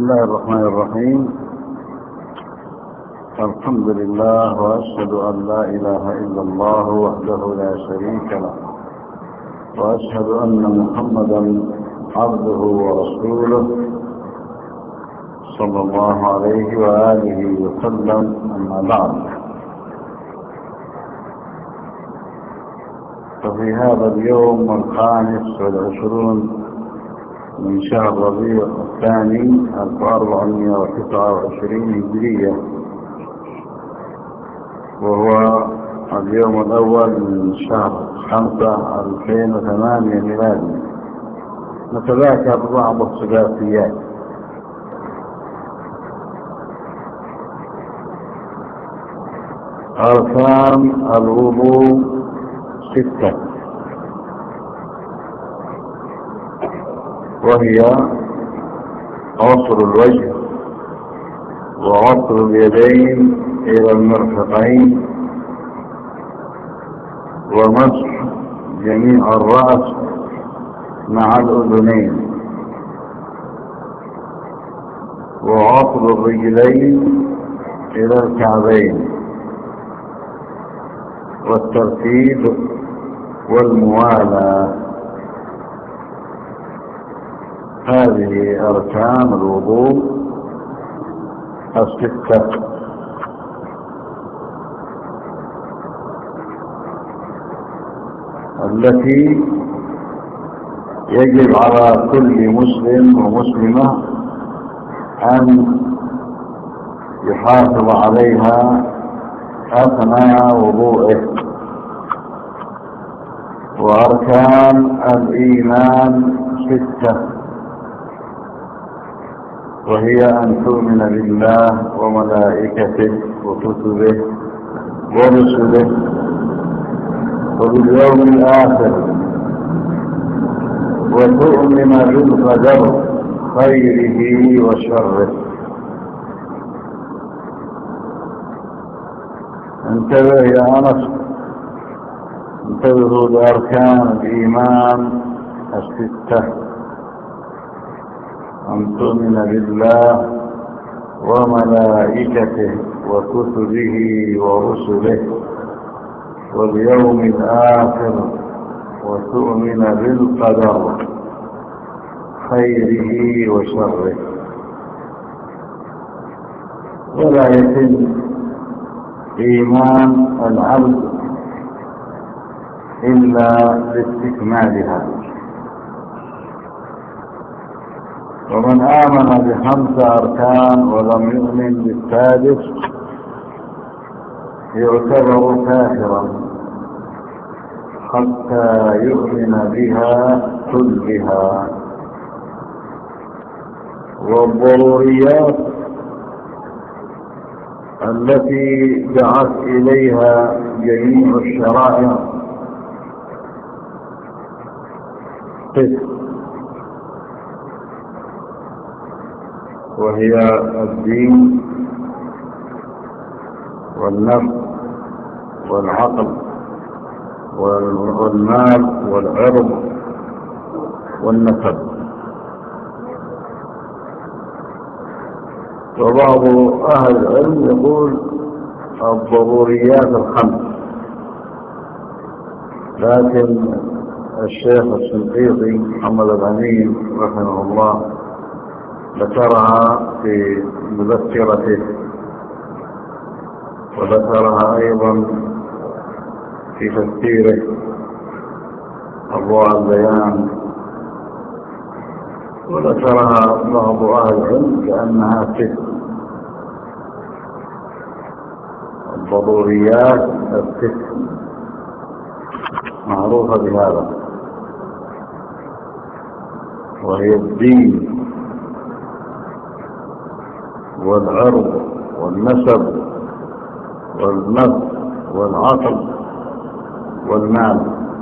الله الرحمن الرحيم. الحمد لله وأشهد أن لا إله إلا الله وحده لا شريك له، وأشهد أن محمدا عبده ورسوله صلى الله عليه وآله وسلم. أما بعد، ففي هذا اليوم 25 من شهر ربيع الثاني 1429 هجرية، وهو اليوم الأول من شهر 5 2008 ميلادي. نتذاكر بعض الثلاثيات. أركان الوضوء 6، وهي غسل الوجه وغسل اليدين إلى المرفقين ومسح جميع الرأس مع الأذنين وغسل الرجلين إلى الكعبين، والترتيب والموالاة. هذه أركان الوضوء 6 التي يجب على كل مسلم ومسلمة أن يحافظ عليها أثناء وضوءه. وأركان الإيمان 6، وهي أن تؤمن بالله وملائكته وكتبه ورسله وباليوم الآخر، وتؤمن بالقدر خيره وشره. انتبه يا أنس، انتبهوا لأركان الإيمان 6: أن تؤمن بالله وملائكته وكتبه ورسله واليوم الآخر، وتؤمن بالقدر خيره وشره. ولا يتم إيمان العبد إلا باستكمالها. ومن آمن ب5 أركان ولم يؤمن بالسادس يعتبر كافرا حتى يؤمن بها كلها. والضروريات التي دعت إليها جميع الشرائع 6، وهي الدين والنفس والعقل والمال والعرض والنسب. وبعض أهل العلم يقول الضروريات 5، لكن الشيخ الشنقيطي محمد الأمين رحمه الله ذكرها في مذكرته، وذكرها أيضا في تفسيره أضواء البيان، وذكرها بعض أهل العلم لأنها 6. الضروريات 6 معروفة بهذا، وهي الدين والعرض والنسب والنفس والعقل والمال.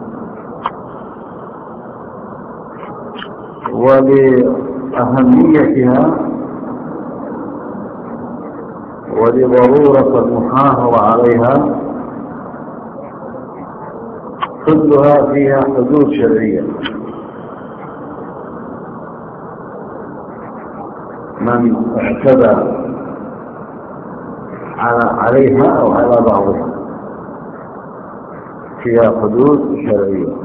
ولأهميتها ولضرورة المحافظة عليها كلها فيها حدود شرعية. من اعتدى عليها أو على بعضها فيها حدود شرعية.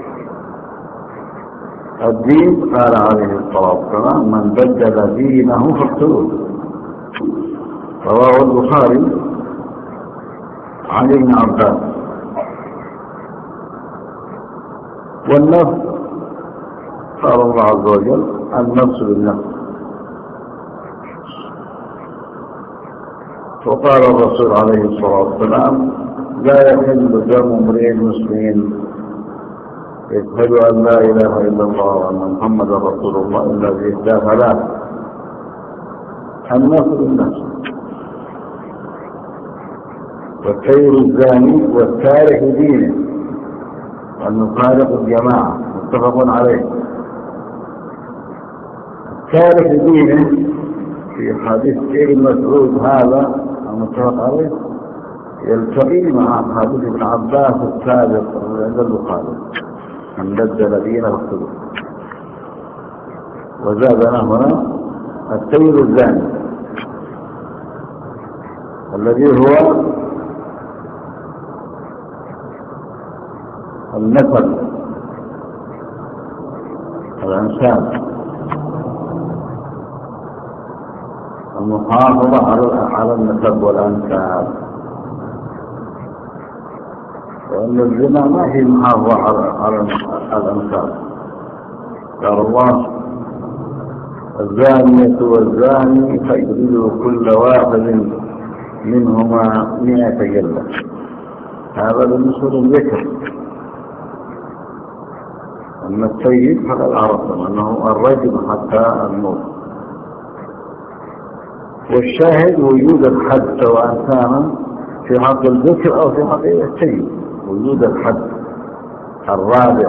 الدين قال عليه الصلاة والسلام: من بدل دينه فاقتلوه. رواه البخاري عن ابن عباس. والنفس قال الله عز وجل: النفس بالنفس. وقال الرسول عليه الصلاة والسلام: لا يحل دم امرئ مسلم يشهد أن لا إله إلا الله وأن محمدا رسول الله إلا بإحدى ثلاث: النفس بالنفس، والسير الزاني، والتارك دينه، والمفارق الجماعة. متفق عليه. تارك دينه في حديث ابن مسعود هذا المتفق عليه يلتقي مع حديث ابن عباس السابق عند البخاري: من بدل دينه فاقتلوه. وزادنا هنا السير الزاني الذي هو النسب، الأنساب، المحافظة على النسب والأنساب. وأن الزنا ما هي محافظة على الأنساب. قال الله: الزانية والزاني فاجلدوا كل واحد منهما 100 جلدة. هذا بالنسبة للذكر. أما السيد فقد عرفتم أنه الرجل حتى الموت. والشاهد وجود الحد سواء كان في حق الذكر أو في حق السيد، وجود الحد الرابع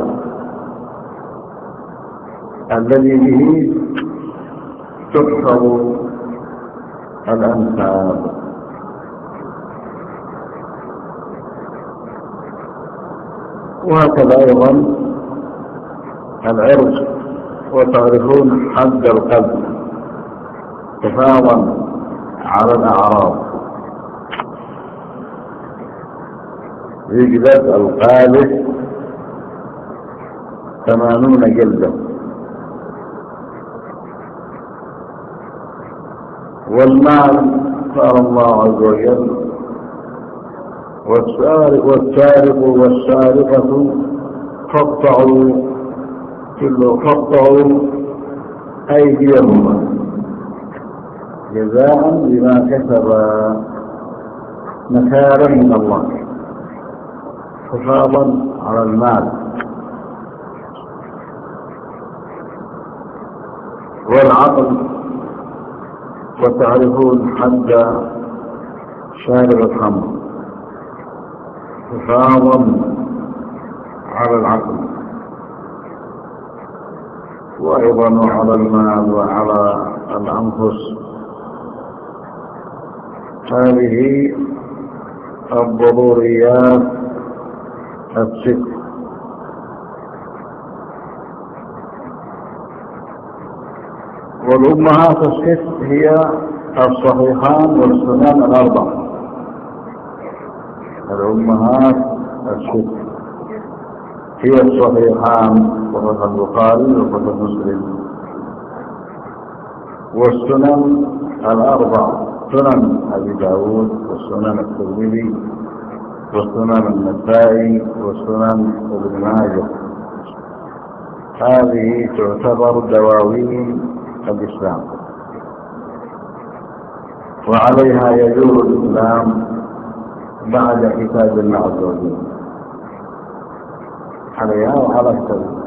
الذي به تحفظ الأنساب. وهكذا أيضا العرض. وتعرفون حد القلب حفاظا على الأعراض. يجلد القاذف 80 جلدة. والمال قال الله عز وجل: والسارق والسارقة فاقطعوا أيديهما جزاء بما كسبا نكالا من الله، حفاظا على المال. والعقل. وتعرفون حد شارب الخمر حفاظا على العقل، وأيضا على المال وعلى الأنفس. هذه الضروريات الست. والأمهات الست هي الصحيحان والسنن الأربع. الأمهات الست هي الصحيحان وصحيح البخاري وصحيح مسلم، والسنن الأربع: سنن أبي داود، والسنن الترمذي، والسنن النسائي، والسنن ابن ماجه. هذه تعتبر دواوين الإسلام، وعليها يدور الإسلام بعد كتاب الله عز وجل، عليها وعلى السبيل.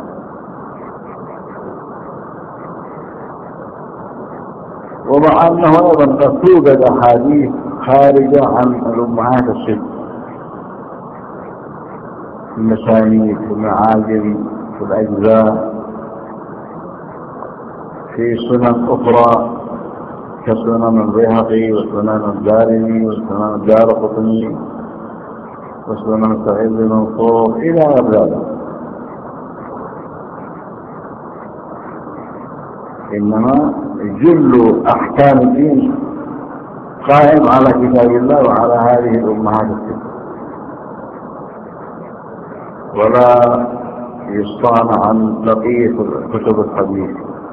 ومع أنه أيضا قد توجد أحاديث خارجة عن الأمهات الست في المسانيد، في المعاجم، في الأجزاء، في سنن أخرى كسنن البيهقي وسنن الدارمي وسنن الدارقطني وسنن سعيد بن منصور إلى غير ذلك. إنما جل أحكام الدين قائم على كتاب الله وعلى هذه الأمهات الست، ولا يصطنع عن بقية كتب الحديث.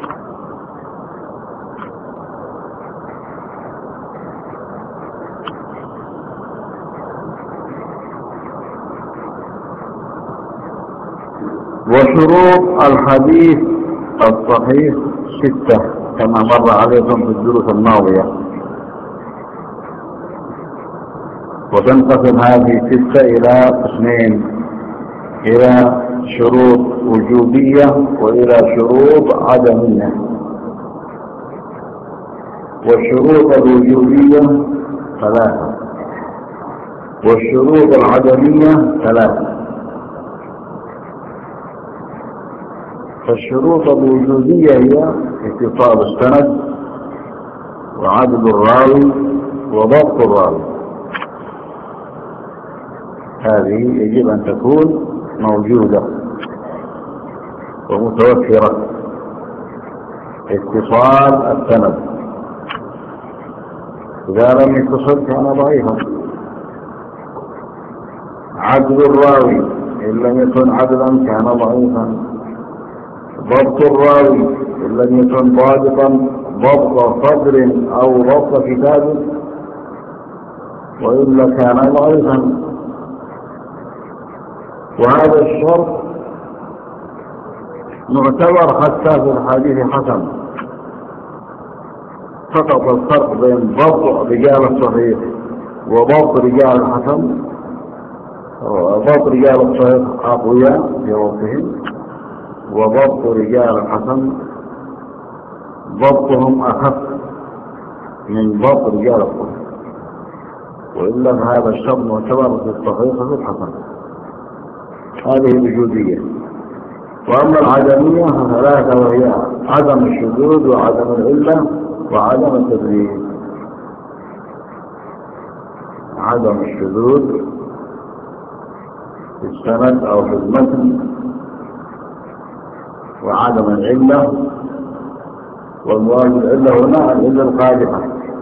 وشروط الحديث الصحيح 6 كما مر عليكم في الدروس الماضية، وتنقسم هذه 6 إلى قسمين: إلى شروط وجوبية وإلى شروط عدمية. والشروط الوجوبية 3 والشروط العدمية 3. فالشروط الوجودية هي اتصال السند وعدد الراوي وضبط الراوي، هذه يجب أن تكون موجودة ومتوفرة. اتصال السند، إذا لم يتصل كان ضعيفا. عدد الراوي، إن لم يكن عدلا كان ضعيفا. ضبط الراوي، إن لم يكن ضابطا ضبط صدر أو ضبط كتاب وإلا كان ضعيفا. وهذا الشرط معتبر حتى في الحديث حسن. فقط الفرق بين ضبط رجال الصحيح وضبط رجال الحسن، ضبط رجال الصحيح أقوياء في وقتهم، وضبط رجال الحسن ضبطهم أخف من ضبط رجال الصحيح، وإلا هذا الشرط معتبر في الصحيح وفي الحسن. هذه الوجودية. وأما العدمية فثلاثة، وهي عدم الشذوذ وعدم العلة وعدم التدريج. عدم الشذوذ في السند أو في المتن، وعدم العلة، والمراد بالعلة هنا العلة القادحة.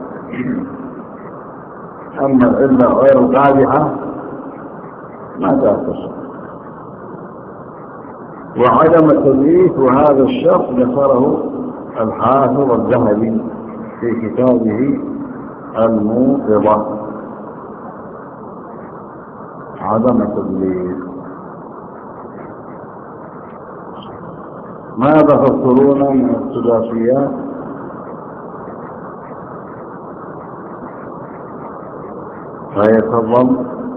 أما العلة غير القادحة ما تأثر. وعدم التدليس، وهذا الشرط ذكره الحافظ الذهبي في كتابه الموقظة. عدم التدليس. ماذا تذكرون من الثلاثيات؟ فيتفضل.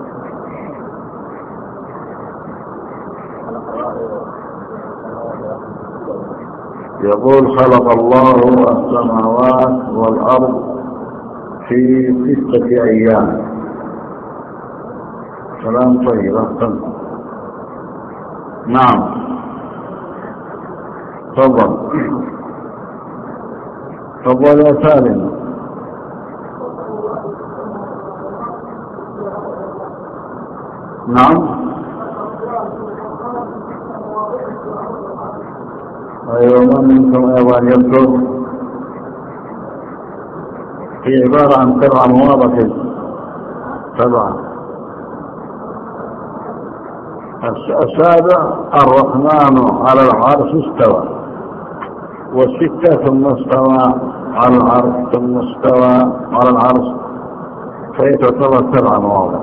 يقول: خلق الله السماوات والأرض في 6 أيام. كلام طيب. أحسن. نعم، تفضل. تفضل يا سالم. نعم. أيوة، منكم أيضا يذكر في عبارة عن 7 مواضع. 7. السابع: الرحمن على العرش استوى. والستة: ثم استوى على العرش، ثم استوى على العرش. فهي تعتبر 7 مواضع.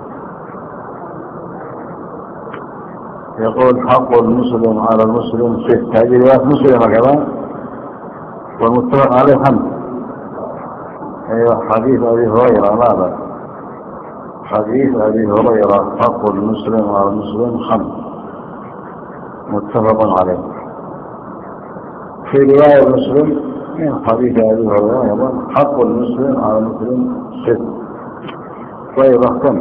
يقول: حق المسلم على المسلم 6. هذه رواية مسلمة كمان، والمتفق عليه 5. أيوة، حديث أبي هريرة. ماذا؟ حديث أبي هريرة: حق المسلم على المسلم 5، متفق عليه. في رواية مسلم من حديث أبي هريرة يقول: حق المسلم على المسلم 6. طيب، أحسن.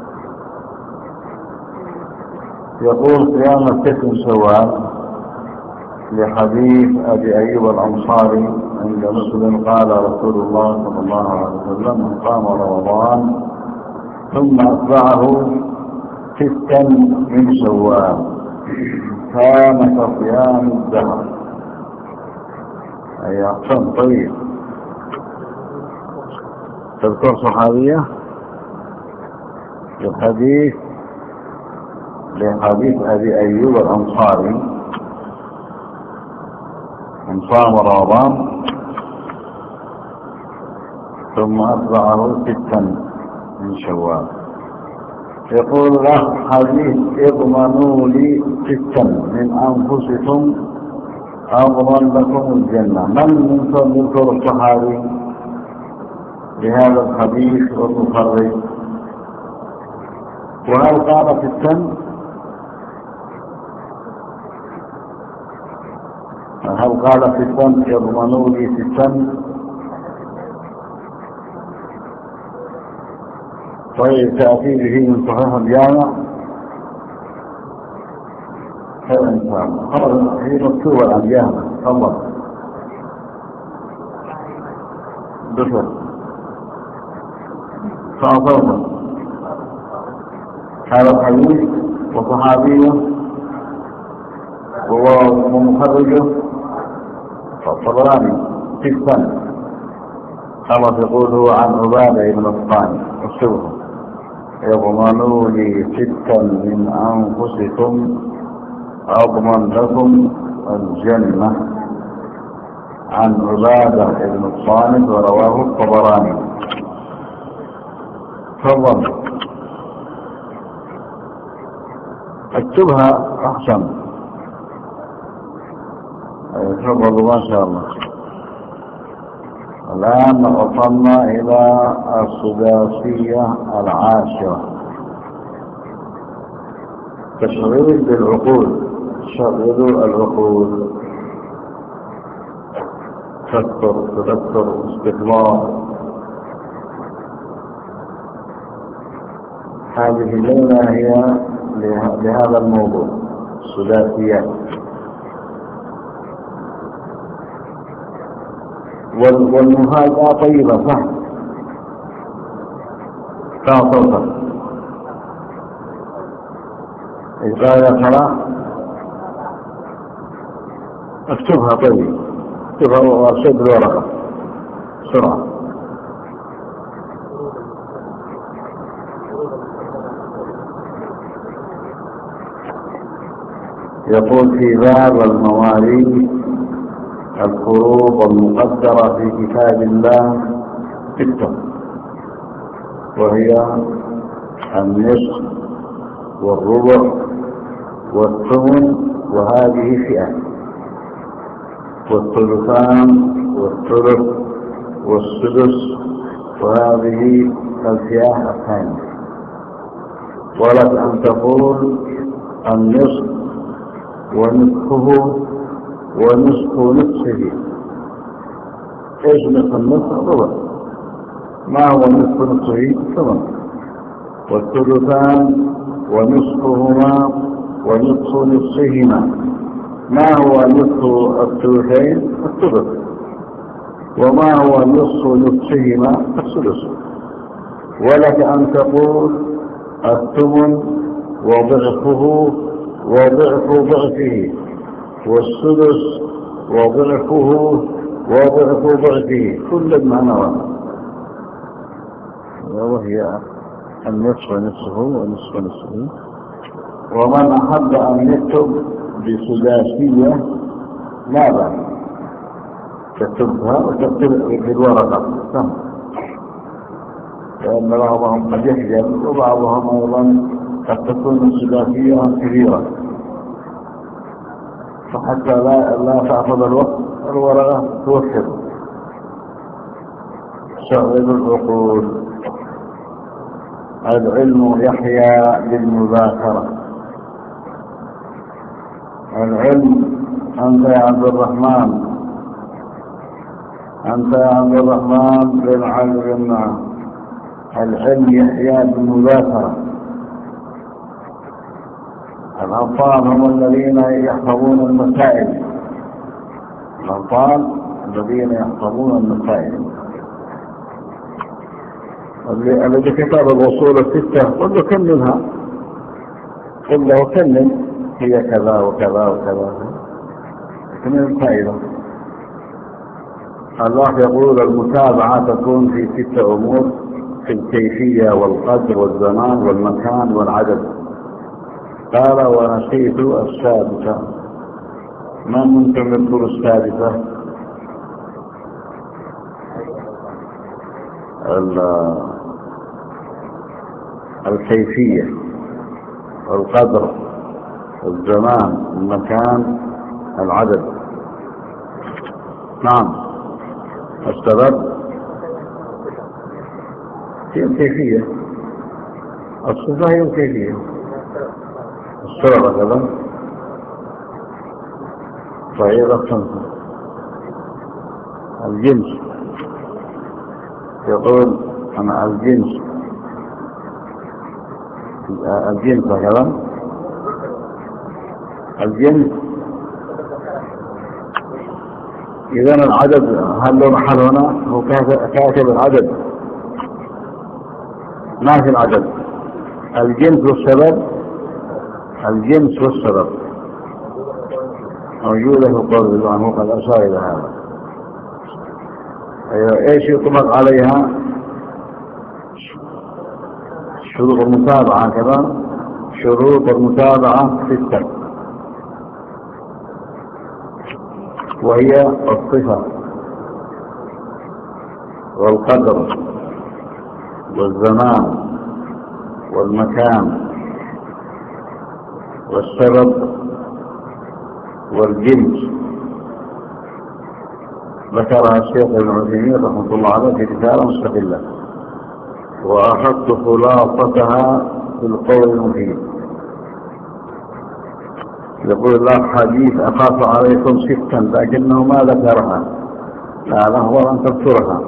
يقول: صيام 6 شوال، لحديث أبي أيوب الأنصاري عند مسلم قال رسول الله صلى الله عليه وسلم: من قام رمضان ثم أتبعه 6 من شوال كان كصيام الدهر. أي أحسن. طيب تذكر صحابية لحديث أبي أيوب الأنصاري من صام رمضان ثم أتبعه 6 من شوال. يقول له حديث اضمنوا لي 6 من أنفسكم أضمن لكم الجنة. من يذكر الصحابي بهذا الحديث والمخرج؟ وهل قال 6؟ هل قال 6 يضمنوا لي 6؟ طيب تأتي به من صحيح الجامع هذا إن شاء الله. هي مكتوبة عن جامع تفضل دخل صعصوتا. هذا الحديث وصحابيه ومخرجه الطبراني 6. كما تقول هو عن عبادة بن الصامت الشبه يضمنوا لي 6 من أنفسكم أضمن لكم الجنة عن عبادة بن الصامت ورواه الطبراني. تفضل اكتبها أحسن. تفضل ما شاء الله. الآن وصلنا إلى السداسية 10. تشغيل بالعقول. شغلوا العقول. تذكر استقبال. هذه الليلة هي لهذا الموضوع السداسيات. والمفاجأة طيبة صح صوتا. إذا يا ترى اكتبها. طيب اكتبها وارشد الورقة بسرعة. يقول في باب المواريث الفروض المقدرة في كتاب الله 6، وهي النصف والربع والثمن وهذه فئة، والثلثان والثلث والسدس وهذه الفئة الثانية. ولك أن تقول النصف ونصفه ونصف نصفه. ايش نصف النصف؟ الربع. ما هو نصف نصفه؟ الثمن. والثلثان ونصفهما ونصف نصفهما. ما هو نصف الثلثين؟ الثلث. وما هو نصف نصفهما؟ السدس. ولك أن تقول الثمن وضعفه وضعف ضعفه، والسدس وضعفه وضعف ضعفه، كل معنى واحد، وهي النصف نصفه ونصف نصفه. ومن أحب أن يكتب بسداسية لا بأس، تكتبها وتكتب في الورقة تمام، لأن بعضهم قد يحجب وبعضهم أيضا قد تكون السداسية كبيرة، فحتى لا تأخذ الوقت الورقة توفر. شغل العقول. العلم يحيا بالمذاكرة. العلم أنت يا عبد الرحمن، أنت يا عبد الرحمن بن علي، العلم يحيا بالمذاكرة. الأبطال هم الذين يحفظون المسائل، الأبطال الذين يحفظون المسائل. الذي كتاب الوصول 6 قل له كملها، قل له كمل، هي كذا وكذا وكذا، كمل الفائدة. الله يقول المتابعة تكون في 6 أمور: في الكيفية والقدر والزمان والمكان والعدد. قال ونسيت السادسة. من ممكن يذكر السادسة؟ الكيفية والقدر الزمان المكان العدد. نعم. السبب هي الكيفية، الصفة هي الكيفية. السبب هذا صحيح. الصنف الجنس يقول أنا الجنس هكذا. الجنس إذن العدد هل له محل هنا؟ هو كاتب العدد، ما في العدد. الجنس والسبب، الجنس والسبب موجودة في قول الله عنه قد أشار إلى هذا. إيش يطلق عليها؟ شروط المتابعة كذا. شروط المتابعة 6، وهي الصفة والقدر والزمان والمكان والسبب والجنس. ذكرها الشيخ ابن عثيمين رحمه الله عليه في رسالة مستقلة، وأخذت خلاصتها في القول المفيد. يقول الله حديث أخاف عليكم 6 لكنه ما ذكرها، لا هو أن تذكرها.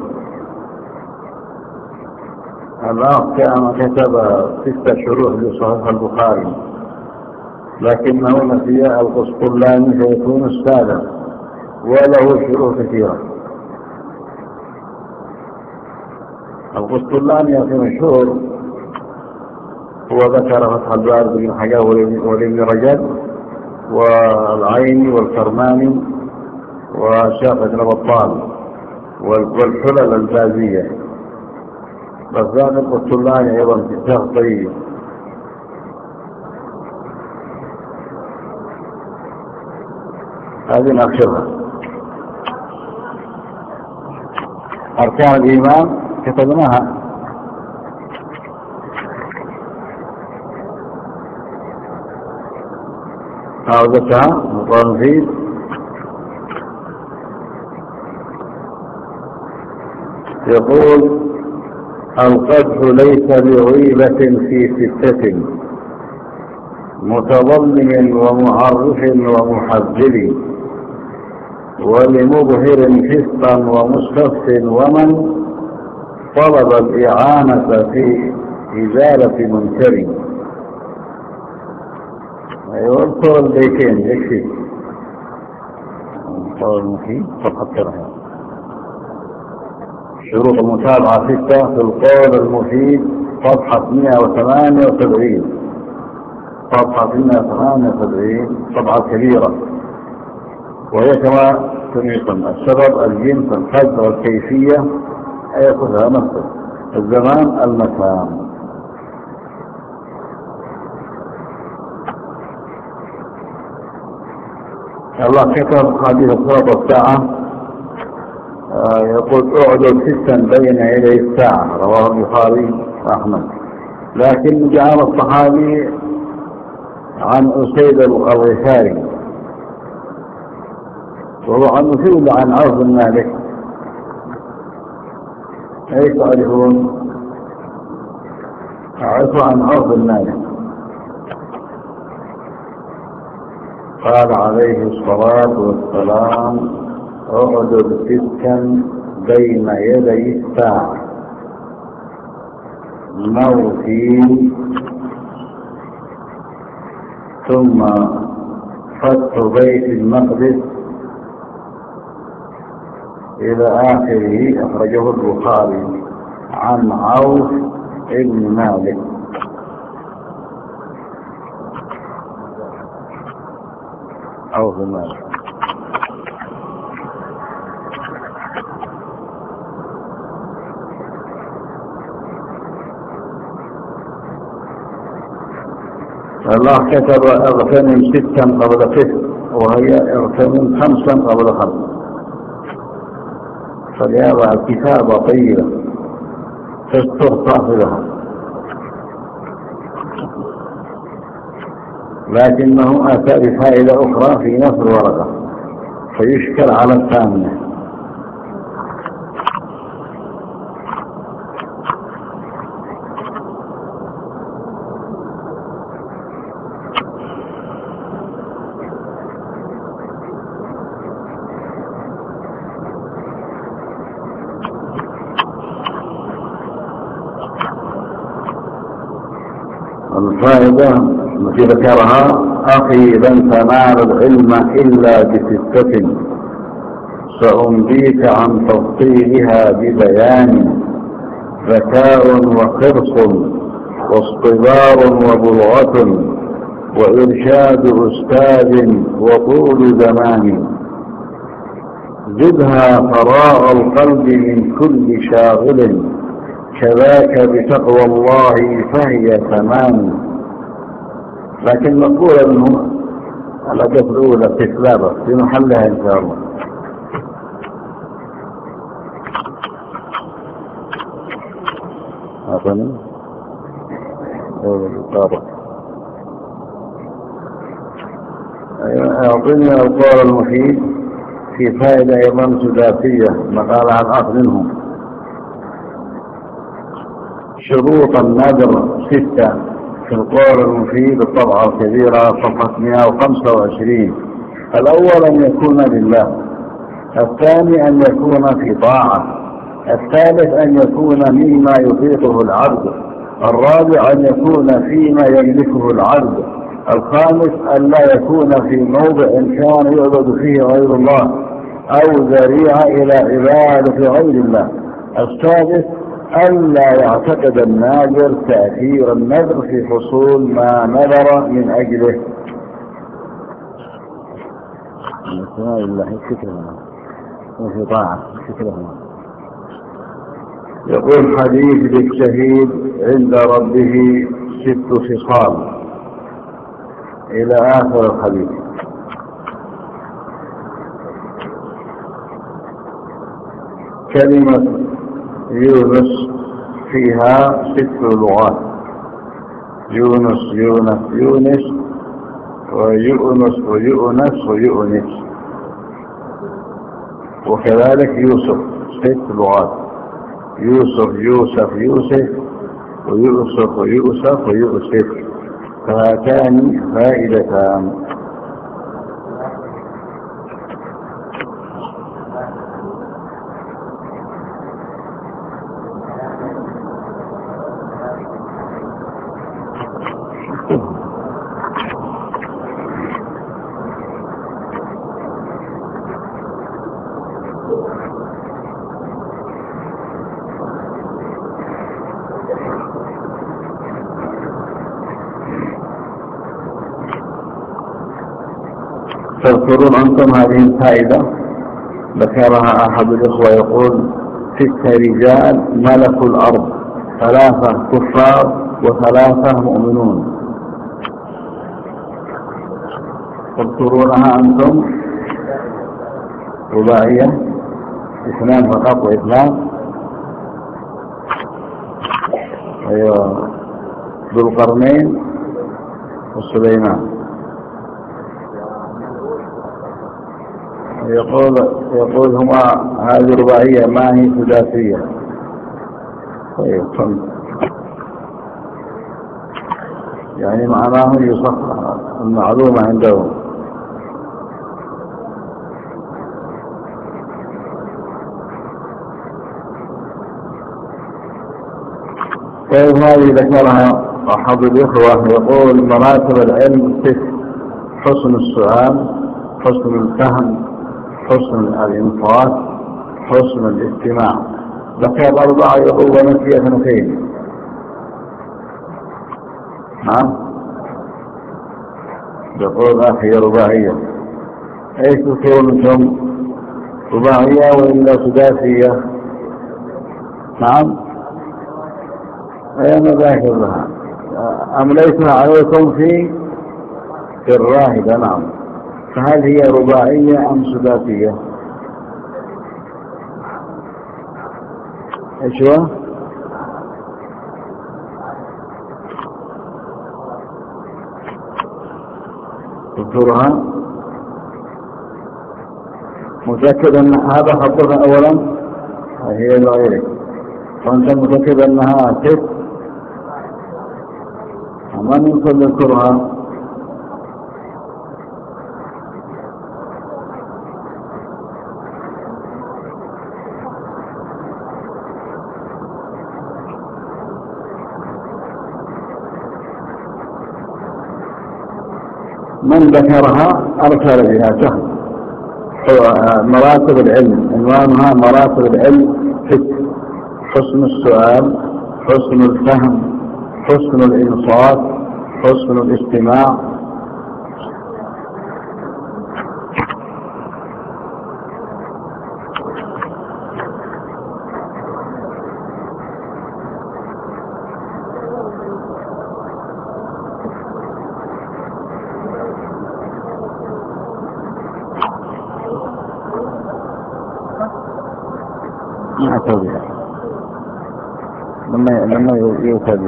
الآن كان كتب 6 شروح لصحيح البخاري، لكنه نسي القسطلاني فيكون السادس، وله شروح كثيرة. القسطلاني في مشهور، هو ذكر فتح الباري بن حجاب ولابن رجب والعيني والكرماني وشافة بن بطال والحلل البازية. بس ذاك القسطلاني أيضا كتاب طيب. هذه نأخذها. أركان الإيمان كتبناها. عودتها مقام فيه. يقول القدح ليس بغيبة في 6 متضمن ومعرف ومحذر ولمظهر فسقا ومستفس ومن طلب الإعانة في إزالة منكر. اذكر البيتين يكفي. القول المفيد فقدرها. شروط المتابعة 6 في القول المفيد صفحة 178. صفحة 178 طبعة كبيرة، وهي كما تنيقن: السبب، الجنس، القدر، الكيفية، أي كلها نفسه، الزمان، المكان. الله كتب حديث صلاة الساعة، يقول اعدل 6 بين يدي الساعة، رواه البخاري وأحمد. لكن جعل الصحابي عن أسيد الغفاري، وهو عن أسيد عن عوف بن مالك. ايش تعرفون؟ عرفوا عن عوف بن مالك قال عليه الصلاة والسلام: اعدل 6 بين يدي الساعة: موتي، ثم فتح بيت المقدس، إلى آخره. أخرجه البخاري عن عوف بن مالك. عوف بن مالك الله كتب اغتنم 6 قبل 6 وهي اغتنم 5 قبل 5، فلهذا الكتابة طيبة تستر صاحبها، لكنه أتى بفائدة أخرى في نفس الورقة فيشكل على الثانية. الفائدة التي ذكرها: أخي لن تنال العلم إلا ب6 سأنبيك عن تفصيلها ببيان: ذكاء وحرص واصطبار وبلغة وإرشاد أستاذ وطول زمان، زدها فراغ القلب من كل شاغل، كذاك بتقوى الله فهي تمام. لكن نقول انه الأداة الأولى استسلابة في محلها إن شاء الله. أعطني أعطني القول المفيد في فائدة أيضا سداسية مقال عن أخ منهم. شروط النذر 6 في القول المفيد الطبعة الكبيرة صفحة 125. الأول أن يكون لله، الثاني أن يكون في طاعة، الثالث أن يكون مما يطيقه العبد، الرابع أن يكون فيما يملكه العبد، الخامس أن لا يكون في موضع كان يعبد فيه غير الله أو ذريعة إلى عبادة غير الله، السادس أن لا يعتقد الناذر تأثير النذر في حصول ما نذر من أجله. وفي طاعة يقول: حديث للشهيد عند ربه 6 خصال إلى آخر الحديث. كلمة يونس فيها 6 لغات: يونس، يونس، يونس، ويؤنس، ويؤنس، ويؤنس، وكذلك يوسف 6 لغات: يوسف، يوسف، يوسف، ويؤسف، ويؤسف، ويؤسف. فهاتان فائدتان. تذكرون أنتم هذه الفائدة ذكرها أحد الإخوة يقول: 6 رجال ملكوا الأرض، 3 كفار و3 مؤمنون. تذكرونها أنتم؟ رباعية 2 فقط و2. أيوة، ذو القرنين وسليمان. يقول هما هذه رباعية ما هي سداسية. طيب، يعني معناه يصح المعلومة عنده. طيب، هذه ذكرها أحد الإخوة يقول: مراتب العلم 6: حسن السؤال، حسن الفهم، حسن الإنصات، حسن الاستماع. ذكر 4 يقول: ونسي 2. نعم، يقول أخي رباعية. أي تكون أنتم؟ رباعية وإلا سداسية؟ نعم، أنا ذاكر لها. أمليتها عليكم في الراهبة. نعم. فهل هي رباعية أم سداسية؟ ايش هو؟ دكتورها متأكد أن هذا خطها أولا هي لغيرك، وأنت متأكد أنها ست؟ من يمكن ذكرها؟ من ذكرها أرسل بها سهل. مراتب العلم عنوانها مراتب العلم 6: حسن السؤال، حسن الفهم، حسن الإنصات، حسن الاستماع. لما يوتبه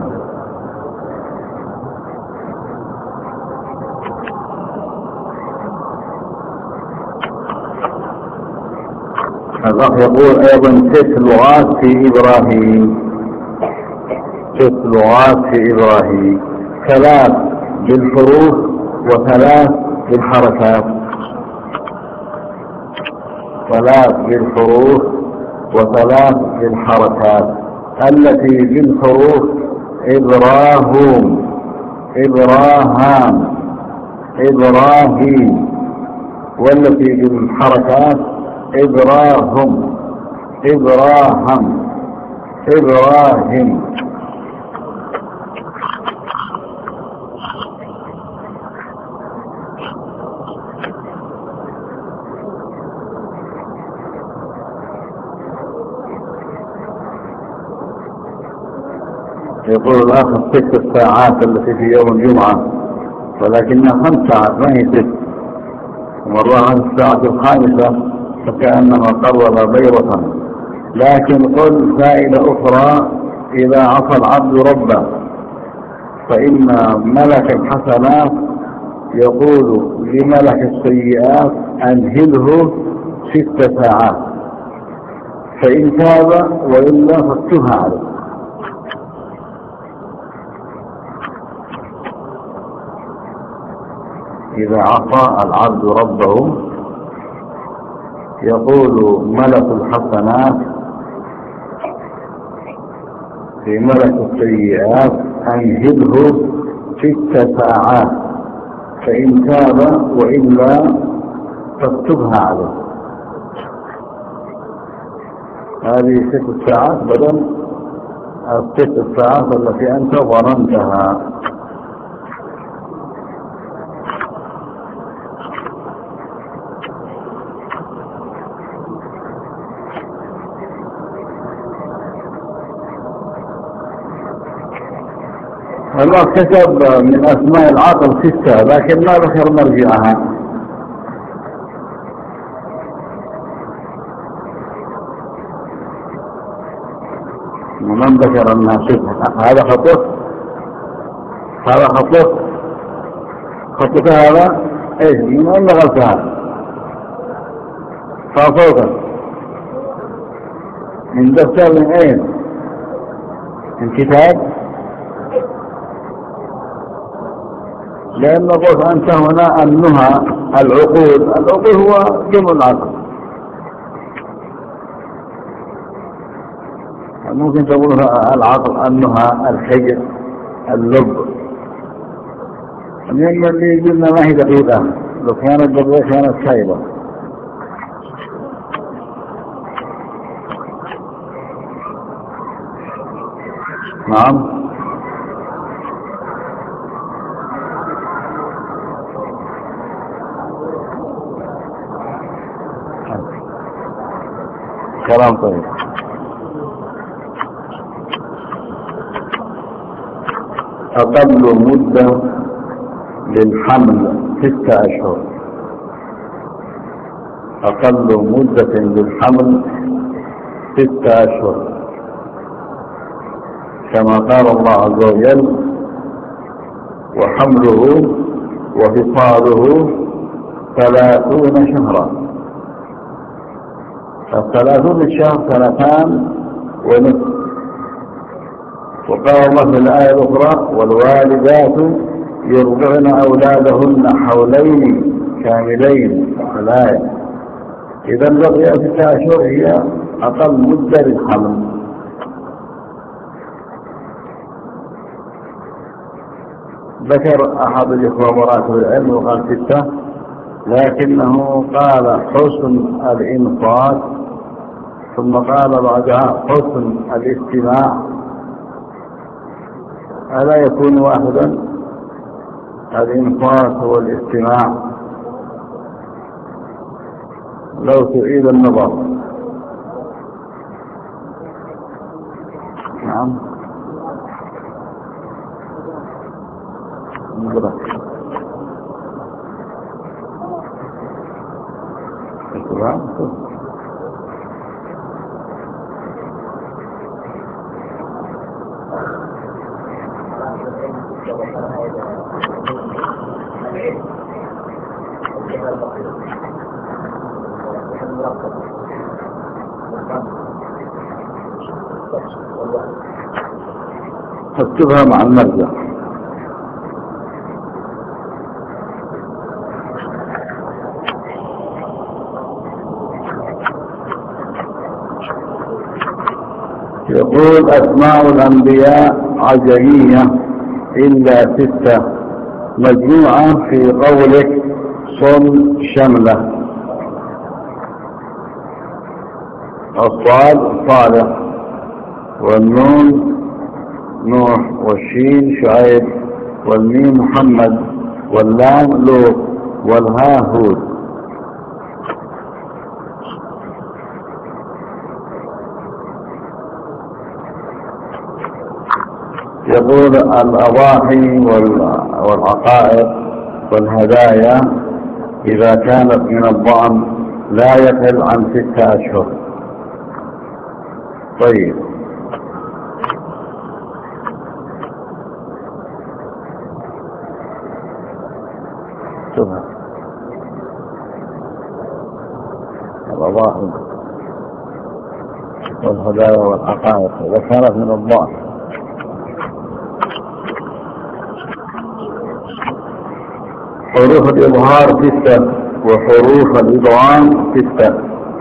الأخ يقول أيضا 6 لغات في إبراهيم. 6 لغات في إبراهيم، 3 بالحروف و3 بالحركات. 3 بالحروف و3 بالحركات. التي بالحروف إبراهيم، إبراهام، إبراهيم. والتي بالحركات إبراهيم، إبراهام، إبراهيم. يقول الآخر 6 ساعات التي في يوم الجمعة، ولكنها 5 ساعات ما هي 6. ومرة عن الساعة 5 فكأنما قرب بيضة. لكن قل فائدة أخرى: إذا عصى العبد ربه فإن ملك الحسنات يقول لملك السيئات أنهله 6 ساعات، فإن تاب وإلا فاكتبها عليه. إذا عصى العبد ربه يقول ملك الحسنات في ملك السيئات أنهله 6 ساعات، فإن تاب وإلا فاكتبها عليه. هذه 6 ساعات بدل 6 ساعات التي أنت ظننتها. الله كتب من أسماء العقل 6 لكن ما ذكر مرجعها. ومن ذكر أنها 6؟ هذا خطأ، هذا خطأ. خطأ هذا إيش؟ من أين غلطها؟ فوقك من دفتر من أين؟ من كتاب؟ لأن قلت أنت هنا النهى العقول هو جمع العقل. ممكن تقول العقل، النهى، الحجر، اللب. اليوم اللي قلنا ما هي دقيقة، لو كانت دقيقة كانت سايبة. نعم. كلام طيب. أقل مدة للحمل 6 أشهر. أقل مدة للحمل 6 أشهر، كما قال الله عز وجل: وحمله وفصاله 30 شهرا. 30 شهر 2 ونصف. وقال الله في الآية الأخرى: والوالدات يرضعن أولادهن حولين كاملين. الآية. إذا بقي 6 أشهر هي أقل مدة للحمل. ذكر أحد الإخوة مراتب العلم وقال 6، لكنه قال حسن الإنصات، ثم قال بعدها حسن الاستماع. ألا يكون واحدا؟ الإنصات والاستماع لو تعيد النظر. نعم. اكتبها مع المرجع. يقول: أسماء الأنبياء عجمية إلا 6، مجموعة في قولك صن شملة. الصاد صالح، والنون نوح، والشين شعيب، والميم محمد، واللام لوط، والهاء هود. يقول: الأضاحي والعقائق والهدايا إذا كانت من الضأن لا يقل عن 6 أشهر. طيب، شوفها الأضاحي والهدايا والعقائق إذا كانت من الضأن. حروف الإظهار 6، وحروف الإدغام 6.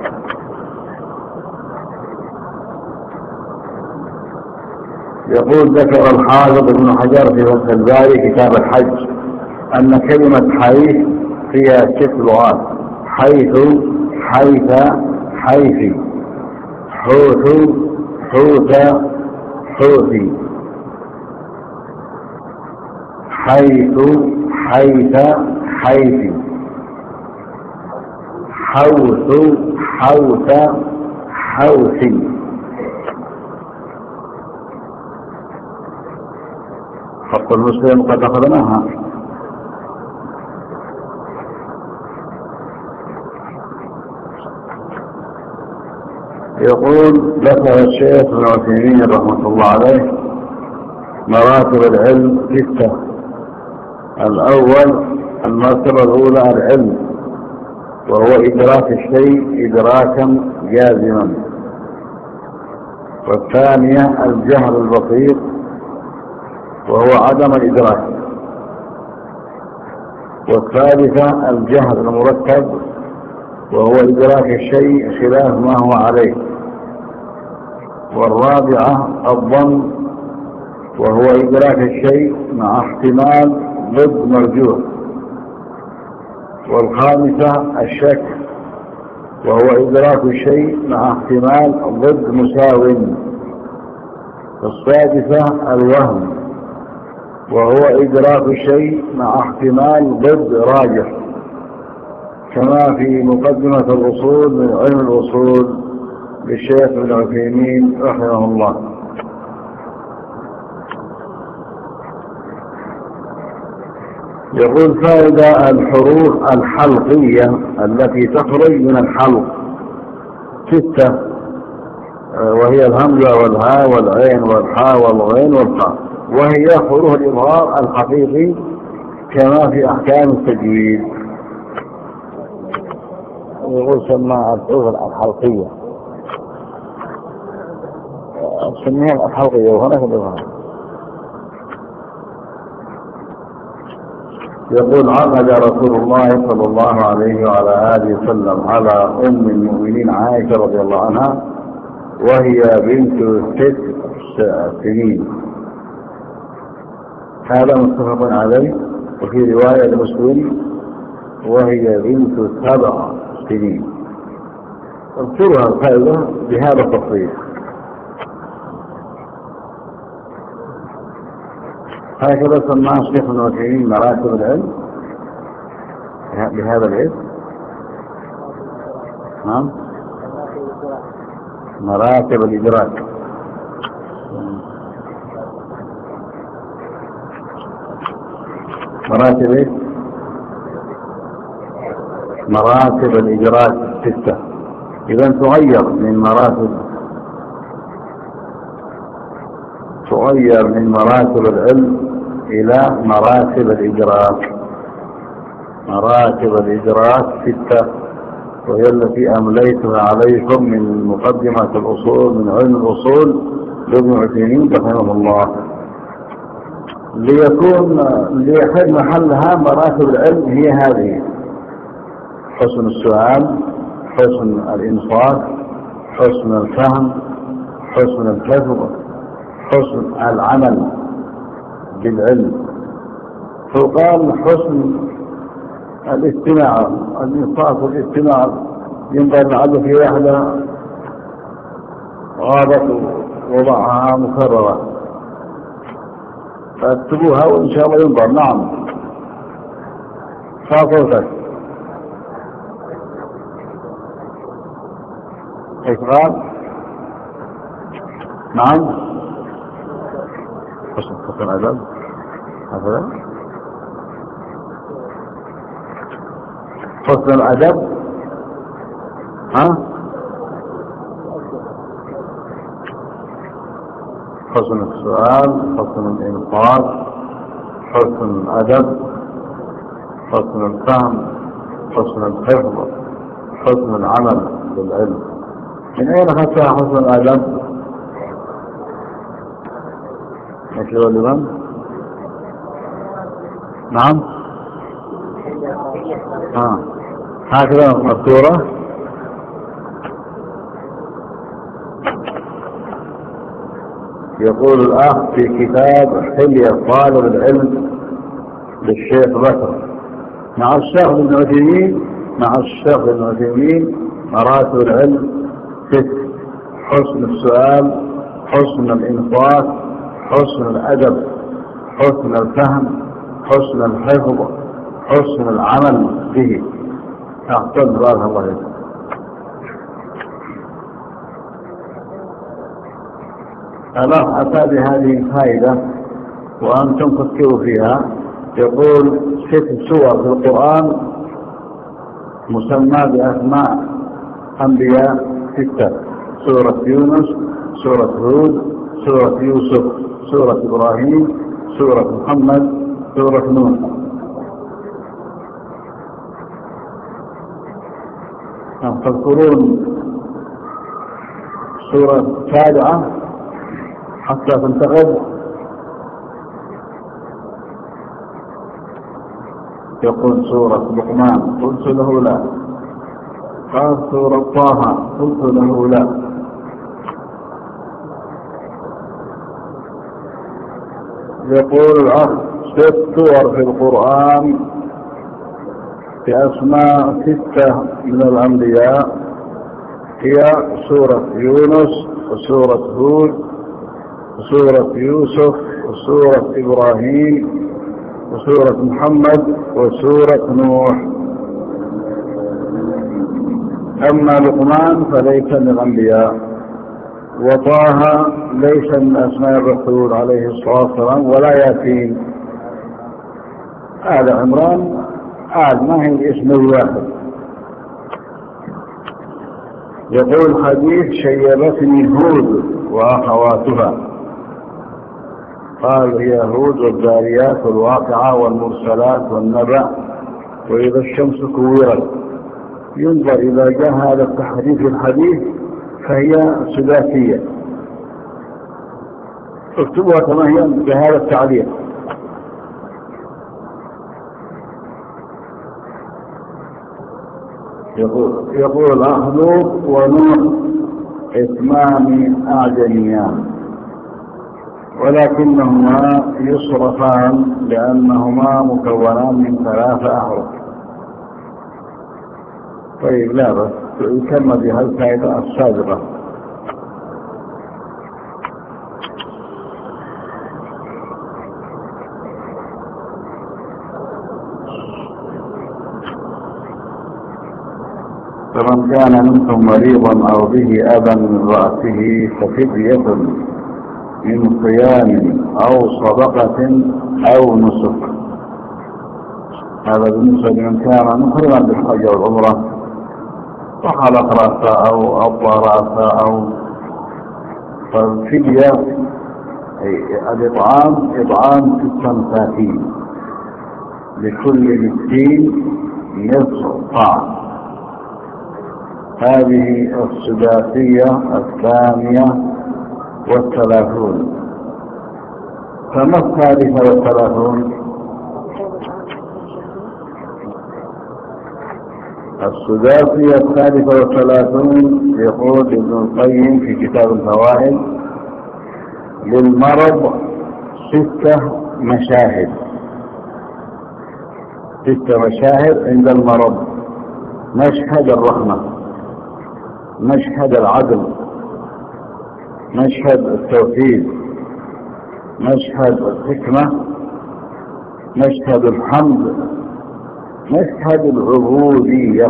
يقول: ذكر الحافظ ابن حجر في فتح الباري كتاب الحج أن كلمة حيث فيها 6 لغات: حيث، حيث، حيثي، حوث، حوث، حوثي، حيث، حيث، حيثي، حوث، حوث، حوثي. خط المسلم قد أخذناها. يقول: ذكر الشيخ ابن عثيمين رحمة الله عليه مراتب العلم 6. الأول المرتبة الأولى العلم، وهو إدراك الشيء إدراكا جازما. والثانية الجهل البسيط، وهو عدم الإدراك. والثالثة الجهل المركب، وهو إدراك الشيء خلاف ما هو عليه. والرابعة الظن، وهو إدراك الشيء مع احتمال ضد مرجوح. والخامسة الشك، وهو إدراك الشيء مع احتمال ضد مساو. السادسة الوهم، وهو إدراك الشيء مع احتمال ضد راجح، كما في مقدمة الأصول من علم الأصول للشيخ ابن عثيمين رحمه الله. يقول فائدة الحروف الحلقية التي تخرج من الحلق 6، وهي الهمزة والهاء والعين والحاء والغين والخاء، وهي حروف الإظهار الحقيقي كما في أحكام التجويد. يقول سماها الحروف الحلقية، سميها الحلقية وهناك الإظهار. يقول عقد رسول الله صلى الله عليه وعلى آله وسلم على أم المؤمنين عائشة رضي الله عنها وهي بنت 6 سنين، هذا متفق عليه. وفي رواية لمسلم وهي بنت 7 سنين. اذكرها الفائدة بهذا التفصيل. هكذا سماه الشيخ ابن عثيمين مراتب العلم بهذا الاسم. نعم، مراتب الإدراك. مراتب الإدراك 6. إذا تغير من مراتب العلم إلى مراتب الإدراك. مراتب الإدراك 6، وهي التي أمليتها عليكم من مقدمة الأصول، من علم الأصول لابن عثيمين رحمه الله، ليحل محلها مراتب العلم. هي هذه: حسن السؤال، حسن الإنصات، حسن الفهم، حسن الحفظ، حسن العمل بالعلم. فقال حسن الاستماع، الإنصات والاستماع. ينبغي العبد في واحدة غابت وضعها مكررة، فاكتبوها وإن شاء الله ينظر. نعم، صوتك إشغال. نعم، حسن الأدب هذا، حسن الأدب. حسن السؤال، حسن الإنصات، حسن الأدب، حسن الفهم، حسن الحفظ، حسن العمل بالعلم. من أين أخذتها حسن الأدب؟ مثل لمن؟ نعم، هكذا مذكورة. يقول الأخ في كتاب حلية طالب العلم للشيخ بكر مع الشيخ ابن عثيمين مراتب العلم 6: حسن السؤال، حسن الإنصات، حسن الأدب، حسن الفهم، حسن الحفظ، حسن العمل به. أحسن، بارك الله فيك. الأخ أتى بهذه الفائدة وأنتم فكروا فيها. يقول 6 سور في القرآن مسمى بأسماء أنبياء 6: سورة يونس، سورة هود، سورة يوسف، سورة إبراهيم، سورة محمد، سورة نوح. تذكرون سورة 7 حتى تنتقد؟ يقول سورة لقمان، قلت له لا. قال سورة طه، قلت له لا. يقول الأخ 6 سور في القرآن بأسماء 6 من الأنبياء، هي سورة يونس وسورة هود وسورة يوسف وسورة إبراهيم وسورة محمد وسورة نوح. أما لقمان فليس من الأنبياء، وطه ليس من أسماء الرسول عليه الصلاة والسلام، ولا ياسين. آل عمران ما هي الاسم الواحد. يقول حديث شيبتني هود وأخواتها، قال هي هود والذاريات والواقعة والمرسلات والنبأ وإذا الشمس كورت. ينظر إذا جاء هذا التحديث الحديث فهي سداسية، اكتبوها كما هي بهذا التعليق. يقول أخلوق ونوح اسمان أعجميان، ولكنهما يصرفان لأنهما مكونان من 3 أحرف. طيب لا بس يكمل بها الفائدة السابقة. فمن كان منكم مريضا أو به أذى من رأسه ففدية من صيام أو صدقة أو نسك. هذا بالنسبة لمن كان محرما بالحج والعمرة وحلق رأسه أو أضى رأسه أو فالفدية إطعام 6 مساكين لكل مسكين نصف طعام. هذه السداسية 32. فما 33؟ السداسية 33 يقول ابن القيم في كتاب الفوائد: للمرض 6 مشاهد. 6 مشاهد عند المرض: مشهد الرحمة، مشهد العدل، مشهد التوحيد، مشهد الحكمة، مشهد الحمد، مشهد العبودية.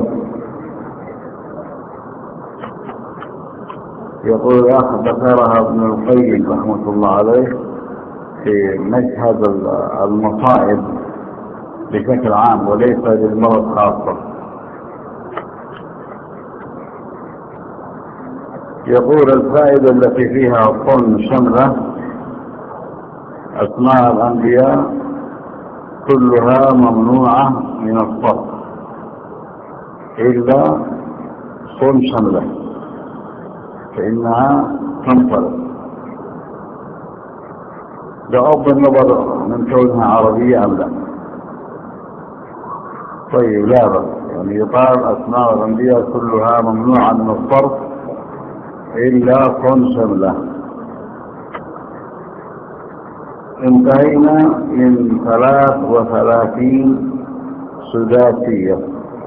يقول ذكرها ابن القيم رحمة الله عليه في مشهد المصائب بشكل عام وليس للمرض خاصة. يقول الفائدة التي فيها الظلم شملة: أسماء الأنبياء كلها ممنوعة من الصرف إلا صلم شملة فإنها تنصرف بغض النظر من كونها عربية أم لا. طيب لا بس يعني يقال أسماء الأنبياء كلها ممنوعة من الصرف إلا صلم شملة. انتهينا من 33 سداسية.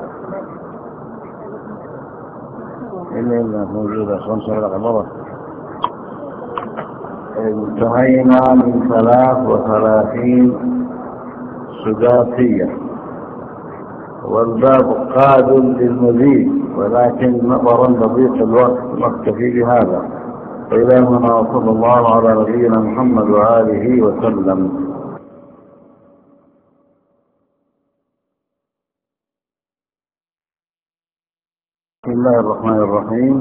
إلا موجودة 5 مرة. انتهينا من 33 سداسية، والباب قادم للمزيد، ولكن نظرا لضيق الوقت نكتفي بهذا. إلهنا صلى الله على نبينا محمد وآله وسلم. بسم الله الرحمن الرحيم.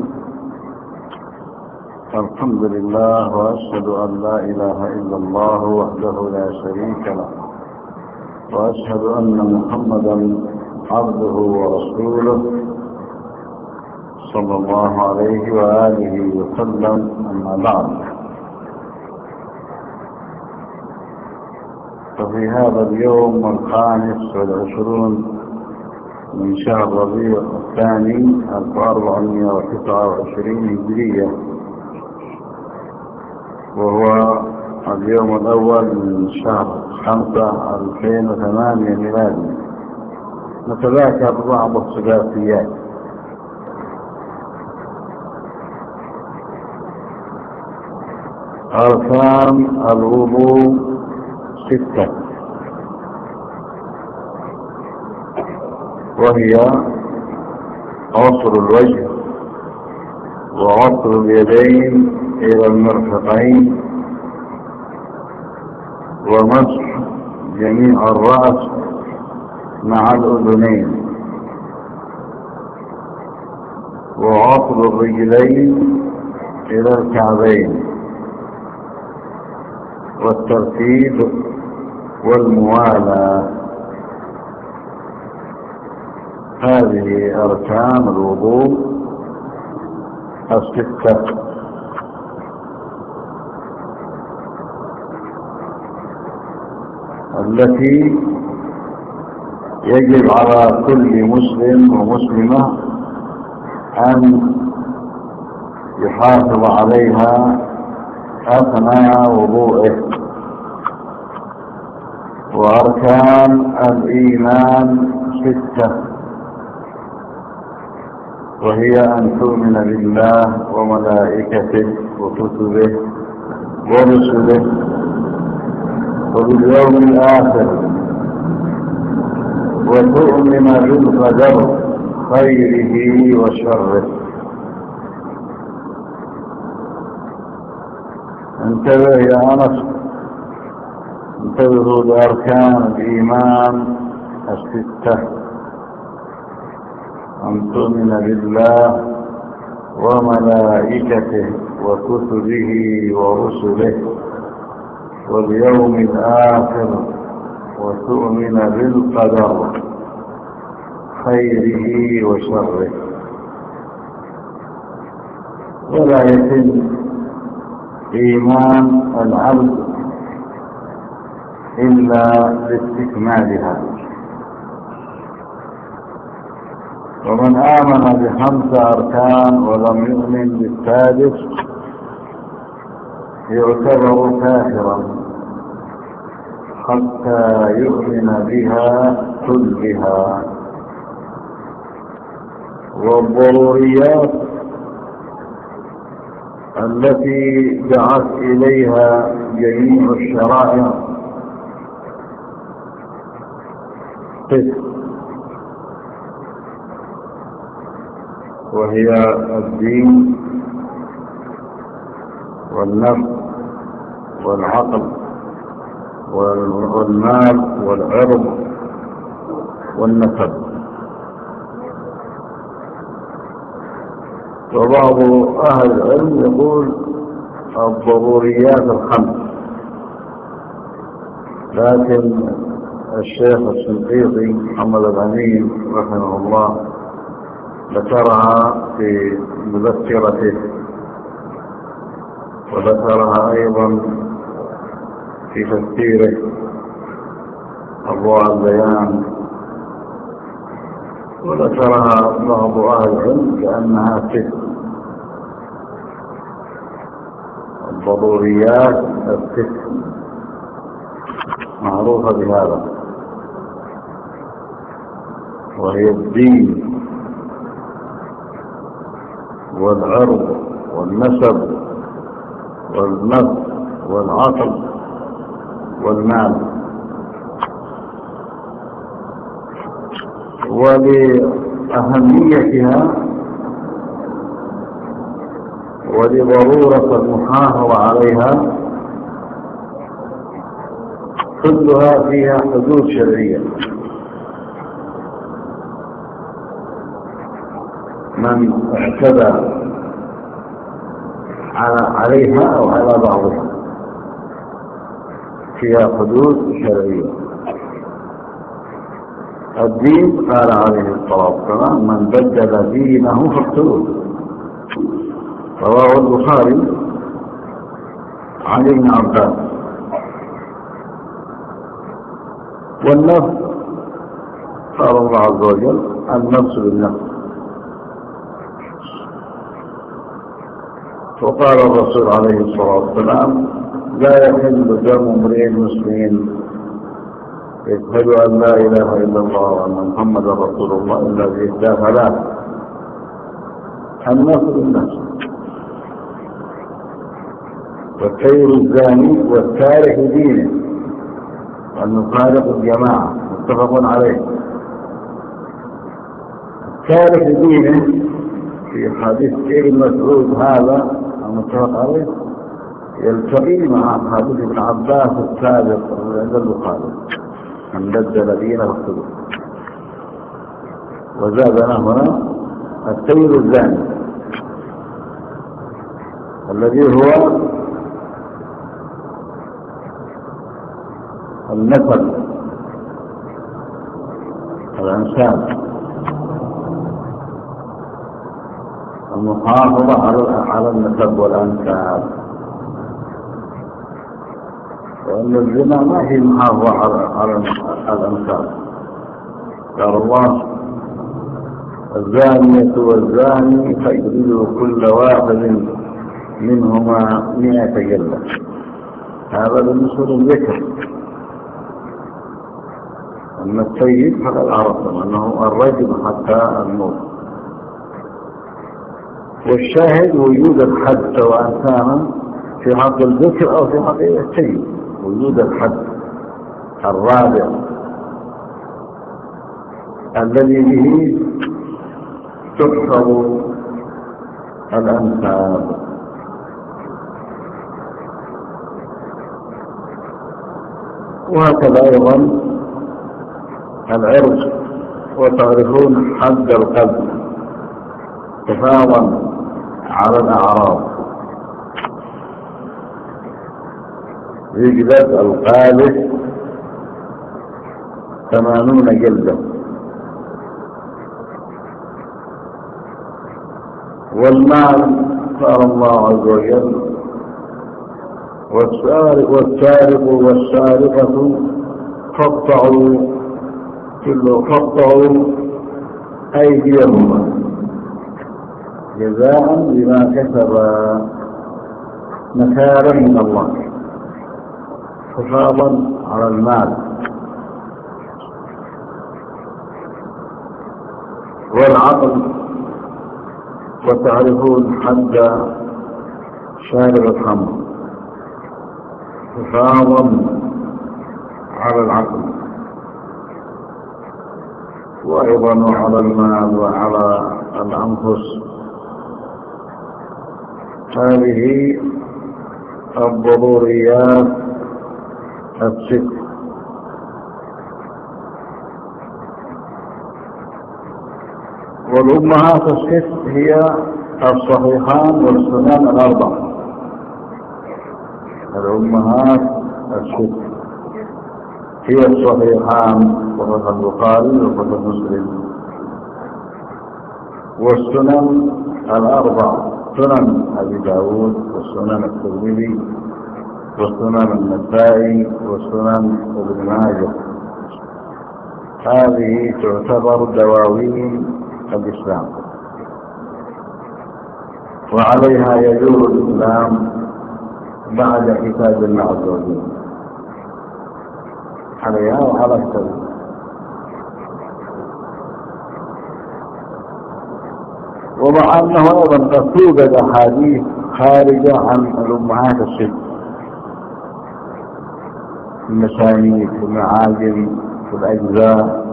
الحمد لله وأشهد أن لا إله إلا الله وحده لا شريك له، وأشهد أن محمدا عبده ورسوله صلى الله عليه وآله وسلم. أما بعد، ففي هذا اليوم 25 من شهر ربيع الثاني 1429 هجرية، وهو اليوم الأول من شهر 5 2008 ميلادي، نتذاكر بعض السداسيات. أركان الوضوء 6، وهي غسل الوجه وغسل اليدين إلى المرفقين ومسح جميع الرأس مع الأذنين، وعقد الرجلين إلى الكعبين، والترتيب والموالاة. هذه أركان الوضوء الستة التي يجب على كل مسلم ومسلمة أن يحافظ عليها أثناء وضوئه. وأركان الإيمان ستة، وهي أن تؤمن بالله وملائكته وكتبه ورسله وباليوم الآخر، وتؤمن بالقدر خيره وشره. انتبه يا أنس، انتبهوا لأركان الإيمان الستة: أن تؤمن بالله وملائكته وكتبه ورسله واليوم الآخر، وتؤمن بالقدر خيره وشره. ولا يتم إيمان العبد إلا لاستكمالها. ومن آمن ب5 أركان ولم يؤمن بالسادس يعتبر كافرا حتى يؤمن بها كلها. والضروريات التي دعت إليها جميع الشرائع قسم، وهي الدين والنفس والعقل والمال والعرض والنسب. وبعض أهل العلم يقول الضروريات 5، لكن الشيخ الشنقيطي محمد الأمين رحمه الله ذكرها في مذكرته، وذكرها أيضا في تفسيره أضواء البيان، وذكرها بعض أهل العلم لأنها 6 الضروريات 6 معروفة بهذا، وهي الدين والعرض والنسب والنفس والعقل والمال. ولأهميتها ولضرورة المحافظة عليها كلها فيها حدود شرعية. من اعتدى عليها أو على بعضها فيها حدود شرعية. الدين قال عليه الصلاة والسلام: من بدل دينه فاقتلوه، رواه البخاري عن ابن عباس. والنفس قال الله عز وجل: النفس بالنفس. وقال الرسول عليه الصلاة والسلام: لا يحل دم امرئ مسلم يشهد أن لا إله إلا الله وأن محمدا رسول الله إلا بإحدى 3: النفس بالنفس، والسير الزاني والتارك دينه والمفارق الجماعة، متفق عليه. تارك دينه في حديث ابن مسعود هذا المتفق عليه يلتقي مع حديث ابن عباس السابق عند البخاري: من بدل دينه فاقتلوه. وزادنا هنا السيد الزاني الذي هو النسب الأنساب المحافظة على النسب والأنساب، وأن الزنا ما هي محافظة على الأنساب. قال الله: الزانية والزاني فاجلدوا كل واحد منهما 100 جلدة. هذا بالنسبة للذكر. أما السيد فقد عرفتم أنه الرجل حتى الموت. والشاهد وجود الحد سواء كان في حق الذكر أو في حق السيد، وجود الحد الرابع الذي به تحفظ الأنساب. وهكذا أيضا العرض، وتعرفون حد القلب حفاظا على الأعراض. يجلد القاذف 80 جلدة. والمال قال الله عز وجل: والسارق والسارقة فاقطعوا أيديهما جزاء بما كسبا نكالا من الله، حفاظا على المال. والعقل، وتعرفون حد شارب الخمر حفاظا على العقل، وأيضا على المال وعلى الأنفس. هذه الضروريات الست. والأمهات الست هي الصحيحان والسنن الأربع. الأمهات الست هي الصحيحان وصحيح البخاري وصحيح مسلم، والسنن الأربع: سنن أبي داود، والسنن الترمذي، والسنن النسائي، والسنن ابن ماجه. هذه تعتبر دواوين الإسلام، وعليها يدور الإسلام بعد كتاب الله عز وجل، عليها وعلى السبيل. ومع أنه أيضا قد توجد أحاديث خارجة عن الأمهات الست في المسانيد، في المعاجم، في الأجزاء،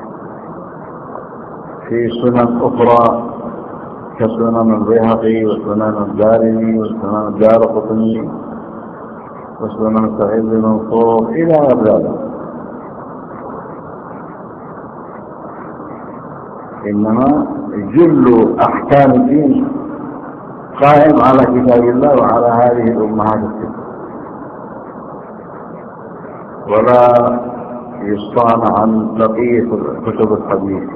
في سنن أخرى كسنن البيهقي وسنن الدارمي وسنن الدارقطني وسنن سعيد بن منصور إلى غير ذلك. إنما جل أحكام الدين قائم على كتاب الله وعلى هذه الأمهات الست، ولا يصان عن بقية كتب الحديث.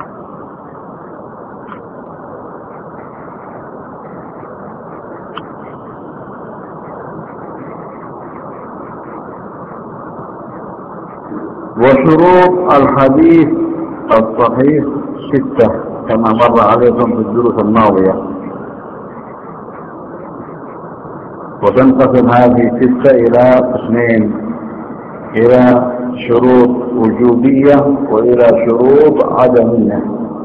وشروط الحديث الصحيح 6 كما مر عليكم في الدروس الماضية، وتنقسم هذه 6 إلى 2: إلى شروط وجوبية وإلى شروط عدمية.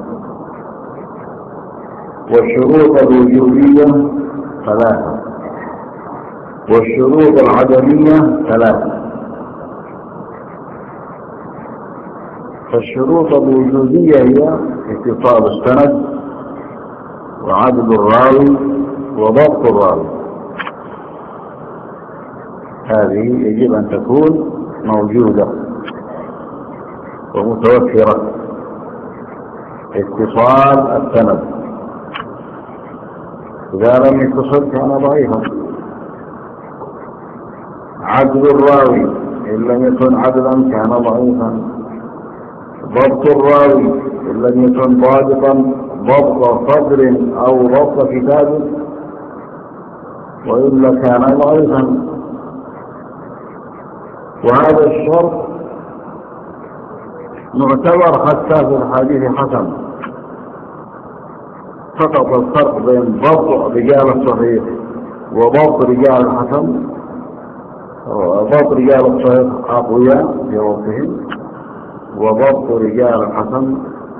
والشروط الوجوبية 3، والشروط العدمية 3. فالشروط الوجودية هي اتصال السند، وعدد الراوي، وضبط الراوي. هذه يجب أن تكون موجودة ومتوفرة. اتصال السند. إذا لم يتصل كان ضعيفا. عدل الراوي إن لم يكن عدلا كان ضعيفا. ضبط الراوي إن لم يكن ضابطا ضبط صدر أو ضبط كتاب وإلا كان ضعيفا. وهذا الشرط معتبر حتى في الحديث حسن. فقط الفرق بين ضبط رجال الصحيح وضبط رجال الحسن، ضبط رجال الصحيح أقوياء في وقتهم، وضبط رجال الحسن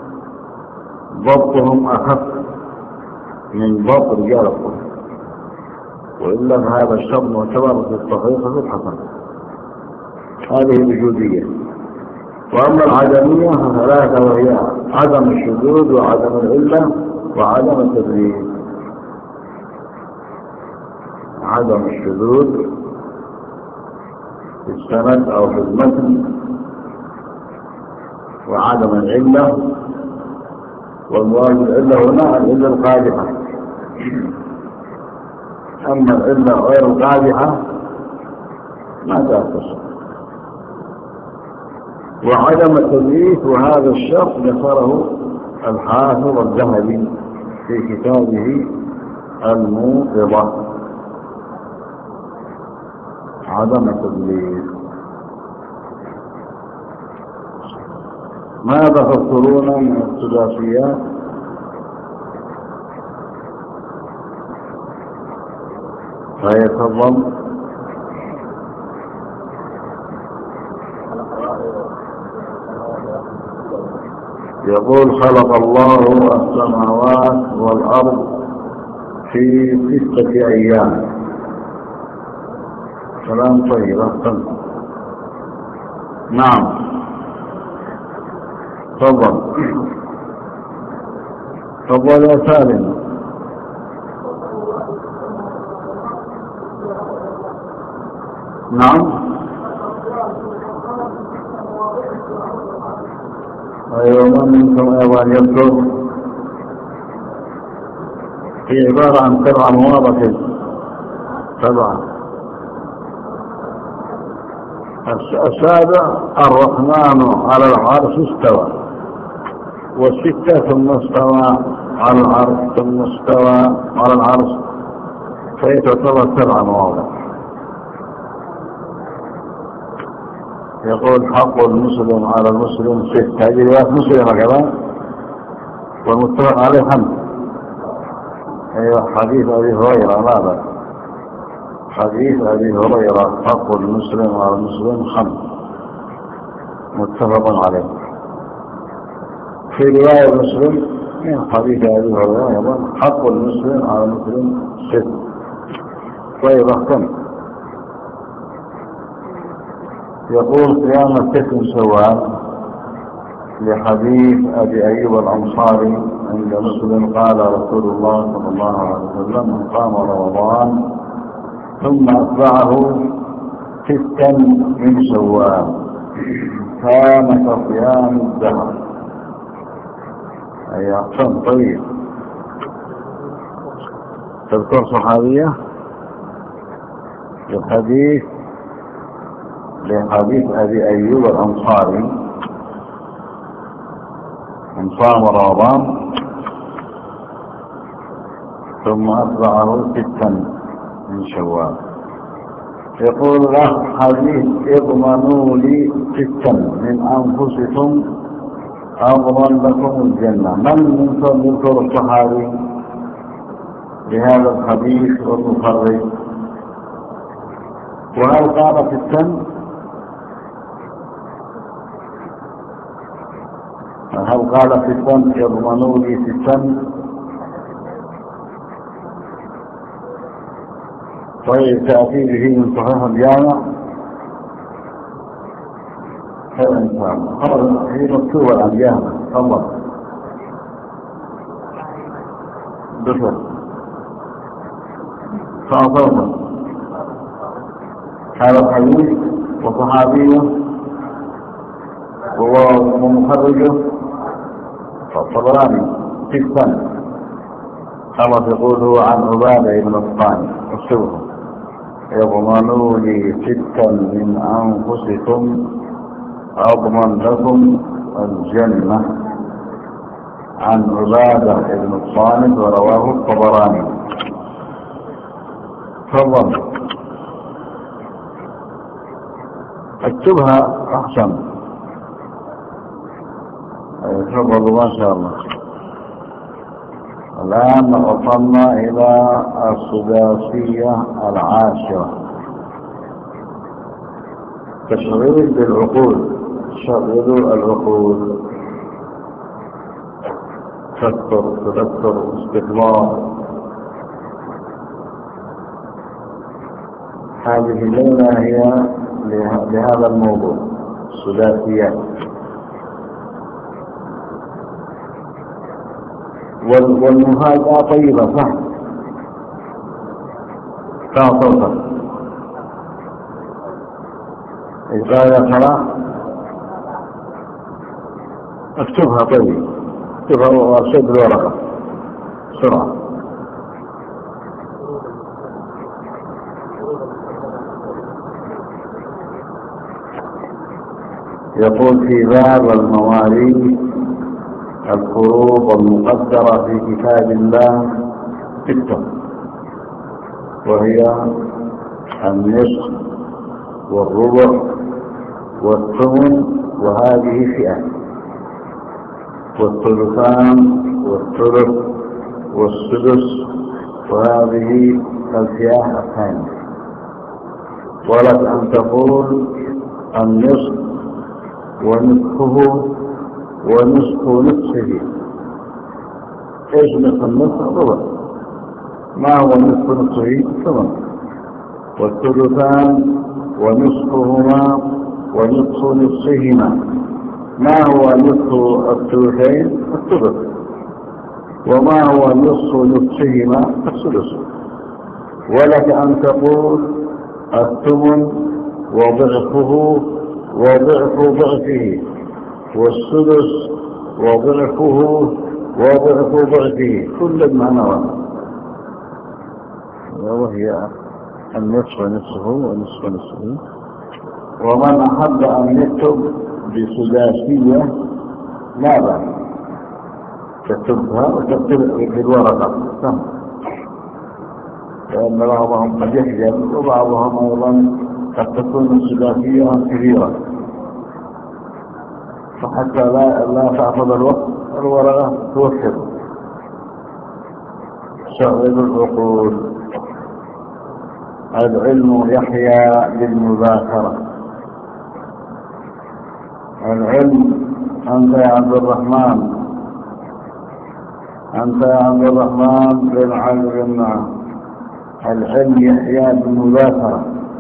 ضبطهم أخف من ضبط رجال الصحيح. وإلا فهذا الشرط معتبر في الصحيح وفي الحسن. هذه الوجودية. وأما العدمية فثلاثة، وهي عدم الشذوذ وعدم العلة وعدم التدليس. عدم الشذوذ في السند أو في المتن، وعدم العلة، والمراد بالعلة هنا العلة القادحة. أما العلة غير القادحة ما تأثر. وعدم التدليس، وهذا الشرط ذكره الحافظ الذهبي في كتابه الموقظة. عدم التدليس. ماذا تذكرون من الثلاثيات؟ فيتفضل. يقول خلق الله السماوات والأرض في 6 أيام. كلام طيب. أحسن. نعم تفضل. تفضل يا سالم. نعم. أيوة. من منكم أيضا يذكر في عبارة عن 7 مواضع. 7. السابع الرحمن على العرش استوى، والستة ثم استوى على العرش ثم استوى على العرش، فهي تعتبر 7 مواضع. يقول حق المسلم على المسلم 6. هذه رواية مسلمة كمان، والمتفق عليه 5. أيوة. حديث أبي هريرة. ماذا؟ حديث أبي هريرة حق المسلم على المسلم 5 متفق عليه. في رواية مسلم من حديث أبي هريرة أيضا حق المسلم على المسلم 6. طيب أحكم. يقول قيام 6 شوال لحديث أبي أيوب الأنصاري عند مسلم قال رسول الله صلى الله عليه وسلم من قام رمضان ثم أتبعه 6 من شوال كان كصيام الدهر. أي أحسن. طيب. تذكر صحابية لحديث أبي أيوب الأنصاري من صام رمضان ثم أتبعه 6 من شوال. يقول له حديث اضمنوا لي 6 من أنفسكم أضمن لكم الجنة. من منكم يذكر الصحابي بهذا الحديث والمخرج؟ وهل قال 6؟ هل قال 6 يضمنوا لي 6؟ طيب. تأتي به من صحيح الجامع فالإنسان خرج هي مكتوبة عن الجامع. تفضل. بشر فأصابه هذا الحديث وصحابيه ومخرجه الطبراني 6 الله يقول هو عن عبادة بن الصامت اكتبه يضمنوا لي 6 من أنفسكم أضمن لكم الجنة عن عبادة بن الصامت ورواه الطبراني. تفضل اكتبها أحسن. تفضلوا ما شاء الله. الآن وصلنا إلى السداسية 10 تشغيل بالعقول. شغلوا العقول، تذكر استقرار. هذه الليلة هي لهذا الموضوع السداسيات. والمفاجأة طيبة صح؟ صوتا إذا يا ترى اكتبها. طيب اكتبها وارشد الورقة بسرعة. يقول في باب المواريث الفروض المقدرة في كتاب الله 6 وهي النصف والربع والثمن وهذه فئة، والثلثان والثلث والسدس وهذه الفئة الثانية. ولك أن تقول النصف ونصفه ونصف نصفه. ايش نصف النصف؟ ربع. ما هو نصف نصفه؟ ثمن. والثلثان ونصفهما ونصف نصفهما. ما هو نصف الثلثين؟ الثلث. وما هو نصف نصفهما؟ الثلث. ولك أن تقول الثمن وضعفه وضعف ضعفه، والسدس وضعفه وضعف ضعفه، كل بمعنى واحد، وهي النصف نصفه ونصف نصفه. ومن أحب أن يكتب بسداسية لا بأس، تكتبها وتكتب في الورقة سم، لأن بعضهم قد يحجب وبعضهم أيضا قد تكون السداسية كبيرة، فحتى لا تأخذ الوقت الورقة توفر. شغل العقول. العلم يحيا بالمذاكرة. العلم أنت يا عبد الرحمن، أنت يا عبد الرحمن بن علي بن العلم يحيا بالمذاكرة.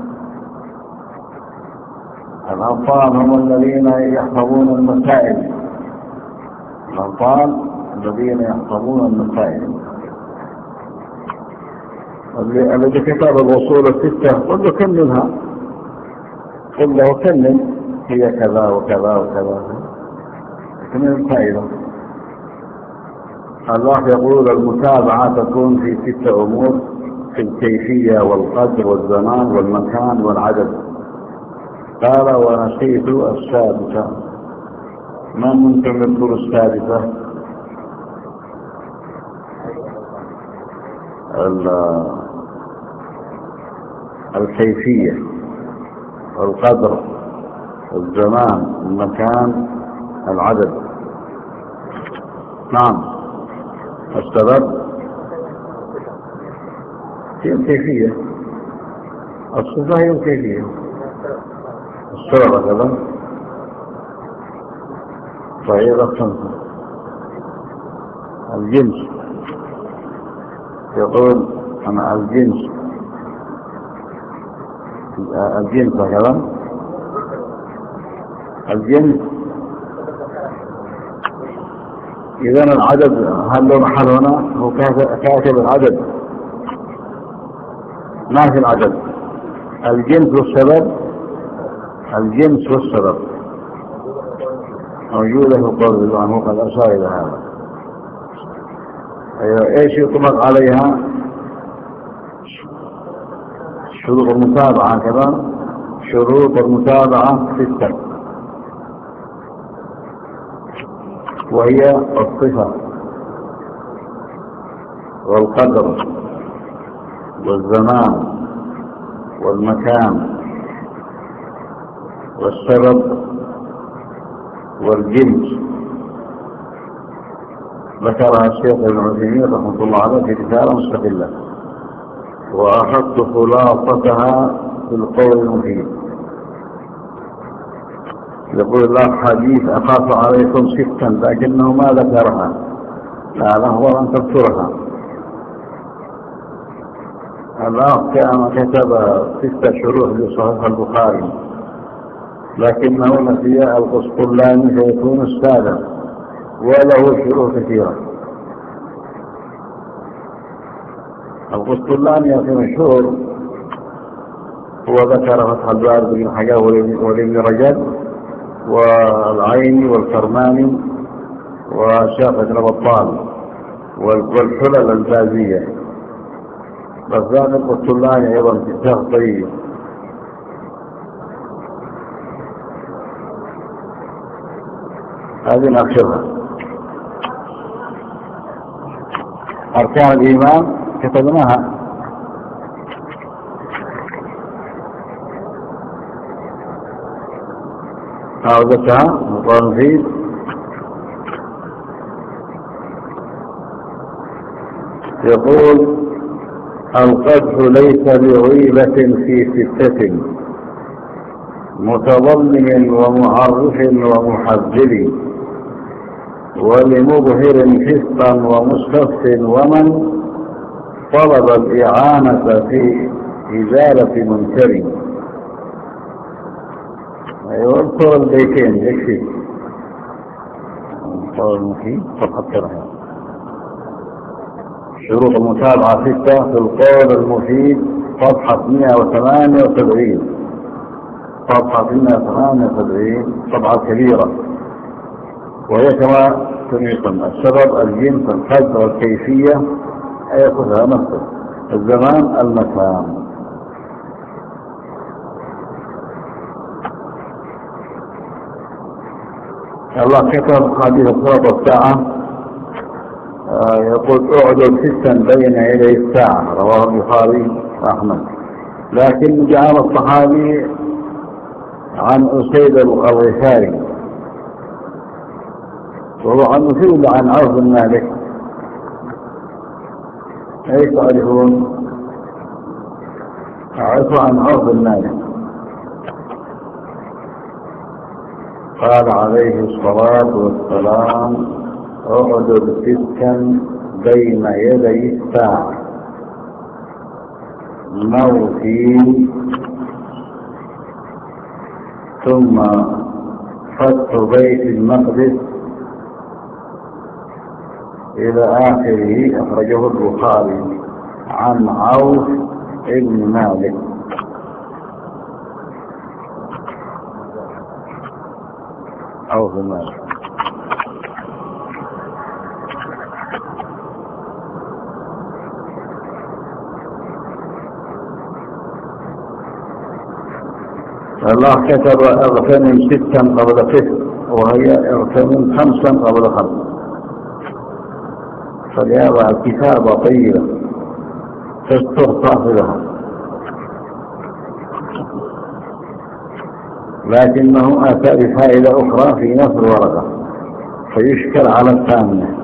الأطفال هم الذين يحفظون المسائل، الأطفال الذين يحفظون المسائل. الذي كتاب الوصول 6 قل له كملها، قل له كمل هي كذا وكذا وكذا، كمل الفائدة. الله يقول المتابعة تكون في 6 أمور: في الكيفية والقدر والزمان والمكان والعدد. قال ونسيت السادسة. ما ممكن يذكر السادسة؟ الكيفية والقدر والزمان والمكان العدد. نعم. السبب هي الكيفية، الصفة هي الكيفية. السبب كذا صحيح. الخمسة الجنس، يقول أنا الجنس هكذا. الجنس إذا العدد هل له محل هنا؟ هو كاتب العدد، ما في العدد. الجنس والسبب، الجنس والسبب موجودة في قول الله، قد أشار إلى هذا. ايش يطلق عليها؟ شروط المتابعة كذا. شروط المتابعة 6، وهي الصفة والقدر والزمان والمكان والسبب والجنس. ذكرها الشيخ ابن عثيمين رحمه الله عليه في رسالة مستقلة، وأخذت خلاصتها في القول المفيد. يقول الله حديث أخاف عليكم 6 لكنه ما ذكرها، لا هو أن تذكرها. الأخ كان كتب 6 شروح لصحيح البخاري، لكنه نسي القسطلاني فيكون السادس، وله شروح كثيرة. القسطلاني يا أخي مشهور، هو ذكر فتح الباري بن حجاج ولابن رجب والعيني والكرماني وشافعي بن بطال والحلل البازية. بس ذاك القسطلاني أيضا كتاب طيب. هذه نأخذها. أركان الإيمان كتبناها. عودتها مطالب. يقول القدح ليس بغيبة في 6 متضمن ومعرف ومحذر ولمظهر فسقا ومستفس ومن طلب الإعانة في إزالة منكر. اذكر البيتين يكفي. القول المفيد فقدرها. شروط المتابعة 6 في القول المفيد صفحة 178. صفحة 178 طبعة كبيرة، وهي كما سمعتم: السبب، الجنس، القدر، الكيفية يأخذها نفسه، الزمان، المكان. الله كتب حديث صلاة الساعة، يقول اعدل 6 بين يدي الساعة، رواه البخاري وأحمد. لكن جاء الصحابي عن أسيد الغفاري، وهو عن أسيد عن عوف بن مالك. ايش تعرفون؟ عرفوا عن عوف بن مالك قال عليه الصلاة والسلام: اعدل 6 بين يدي الساعة، موتي ثم فتح بيت المقدس إلى آخره. أخرجه البخاري عن عوف بن مالك. عوف بن مالك. الله كتب اغتنم 6 قبل 9، وهي اغتنم 5 قبل 5. فليضع الكتابة طيبة تستر صاحبها، لكنه أتى بفائدة أخرى في نفس الورقة فيشكل على الثانية.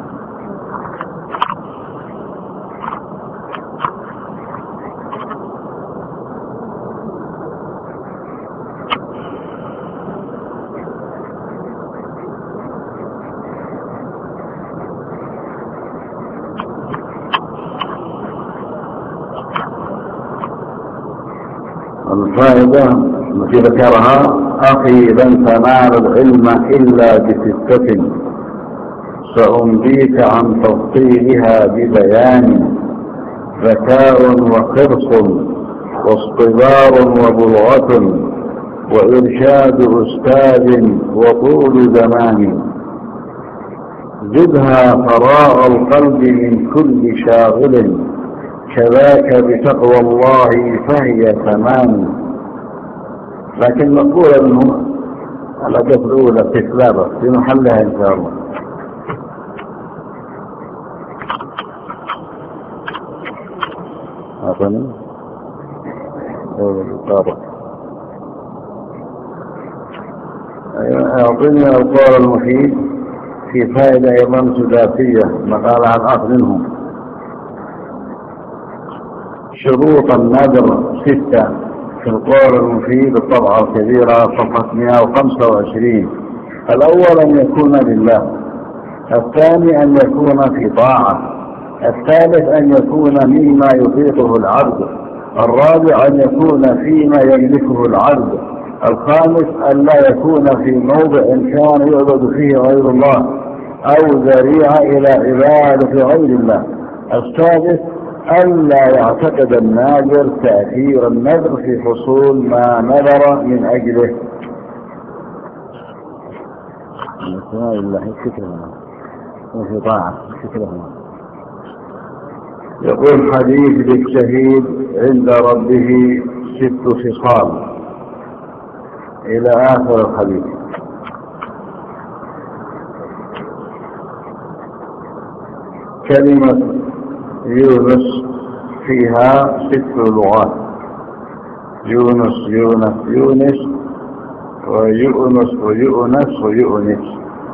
الفائدة التي ذكرها: أخي لن تنال العلم إلا ب6، سأنبيك عن تفصيلها ببيان: ذكاء وحرص واصطبار وبلغة وإرشاد أستاذ وطول زمان. زدها فراغ القلب من كل شاغل، كذاك بتقوى الله فهي تمام. لكن مقولة منه الأداة الأولى استسلابة في محلها إن شاء الله. أعطني القول المفيد في فائدة أيضا سداسية مقالة عن الأخ منهم. شروط النذر 6 في القول المفيد الطبعة الكبيرة صفحة 125. الأول أن يكون لله، الثاني أن يكون في طاعة، الثالث أن يكون مما يطيقه العبد، الرابع أن يكون فيما يملكه العبد، الخامس أن لا يكون في موضع كان يعبد فيه غير الله أو ذريعة إلى عبادة غير الله، السادس أن لا يعتقد الناذر تأثير النذر في حصول ما نذر من أجله. يقول حديث للشهيد عند ربه 6 خصال إلى آخر الحديث. كلمة يونس فيها 6 لغات: يونس، يونس، يونس، ويؤنس، ويؤنس، ويؤنس،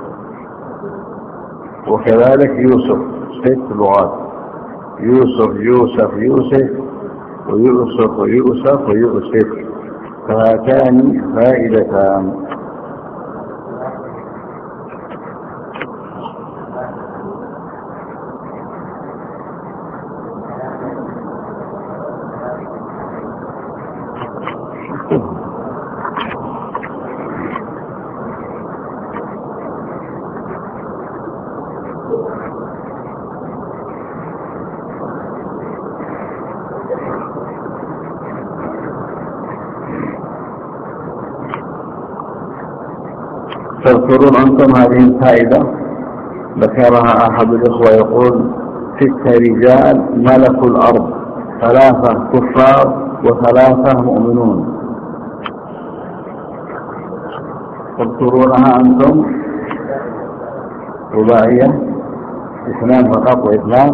وكذلك يوسف 6 لغات: يوسف، يوسف، يوسف، ويؤسف، ويؤسف، ويؤسف. فهاتان فائدتان. تذكرون أنتم هذه الفائدة ذكرها أحد الإخوة يقول: 6 رجال ملكوا الأرض، 3 كفار و3 مؤمنون. تذكرونها أنتم؟ رباعية 2 فقط و2.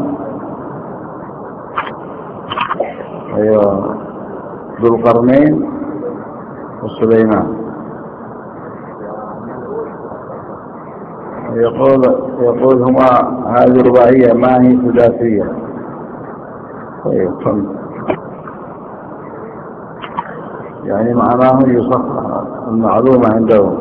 أيوة، ذو القرنين وسليمان. يقول هما هذه رباعية ما هي ثلاثية. طيب، يعني معناه يصح المعلومة عندهم.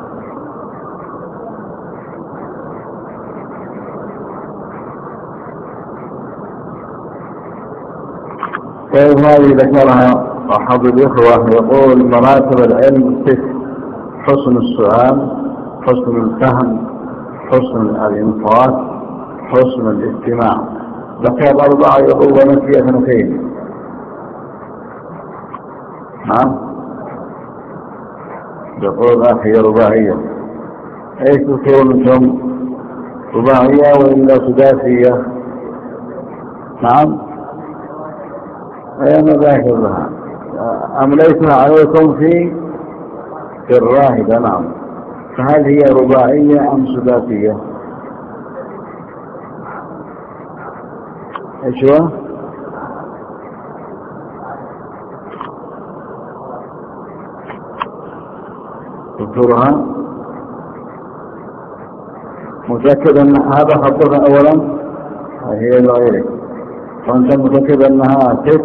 طيب، هذه ذكرها أحد الإخوة يقول: مراتب العلم 6: حسن السؤال، حسن الفهم، حسن الإنصات، حسن الاستماع. ذكر 4 يقول ونسي 2. نعم، يقول أخي رباعية. أيش تقولون أنتم؟ رباعية وإلا سداسية؟ نعم، أنا ذاكر لها. أمليتها عليكم في الراهبة. نعم، فهل هي رباعية أم سداسية؟ ايش هو؟ دكتورها متأكد أن هذا خطها أولا؟ هي لغيرك، وأنت متأكد أنها 6؟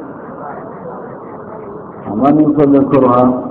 من يمكن ذكرها؟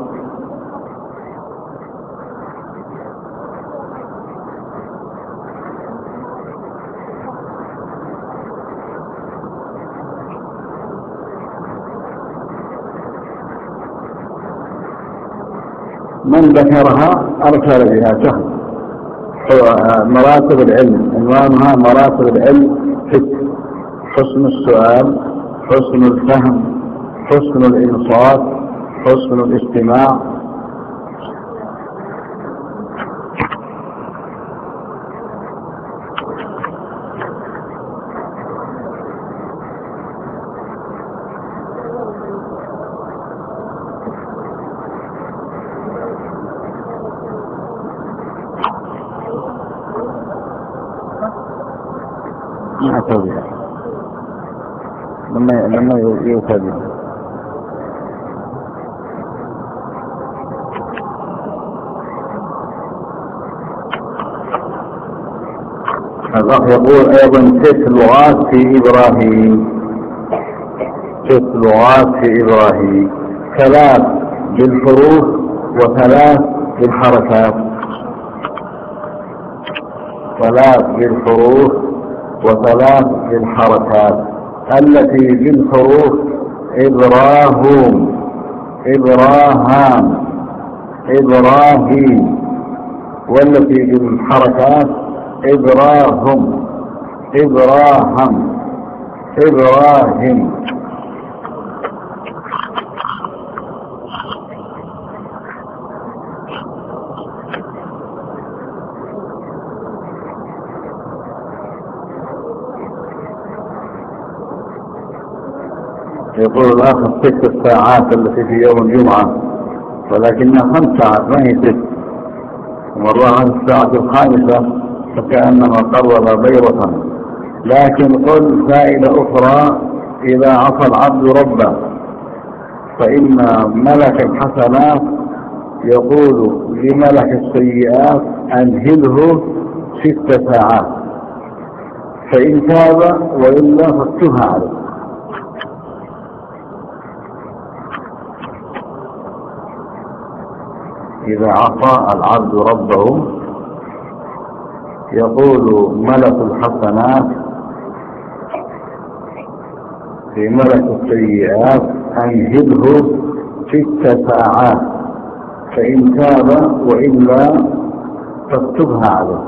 من ذكرها أرسل بها سهل. مراتب العلم عنوانها مراتب العلم 6: حسن السؤال، حسن الفهم، حسن الإنصات، حسن الاستماع. يعتى بها لما يؤتى بها. الأخ يقول أيضا 6 لغات في إبراهيم، 6 لغات في إبراهيم، 3 بالحروف و3 بالحركات، 3 بالحروف و3 بالحركات. التي بالحروف إبراهيم، إبراهام، إبراهيم، والتي بالحركات إبراهيم، إبراهام، إبراهيم. يقول الأخ 6 ساعات التي في يوم الجمعة، ولكنها 5 ساعات ما هي 6، ومرة عن الساعة 5 فكأنما قرب بيضة. لكن قل فائدة أخرى: إذا عصى العبد ربه فإن ملك الحسنات يقول لملك السيئات أنهله 6 ساعات، فإن تاب وإلا فاكتبها عليه. إذا عصى العبد ربه يقول ملك الحسنات في ملك السيئات أنهله 6 ساعات، فإن تاب وإلا فاكتبها عليه.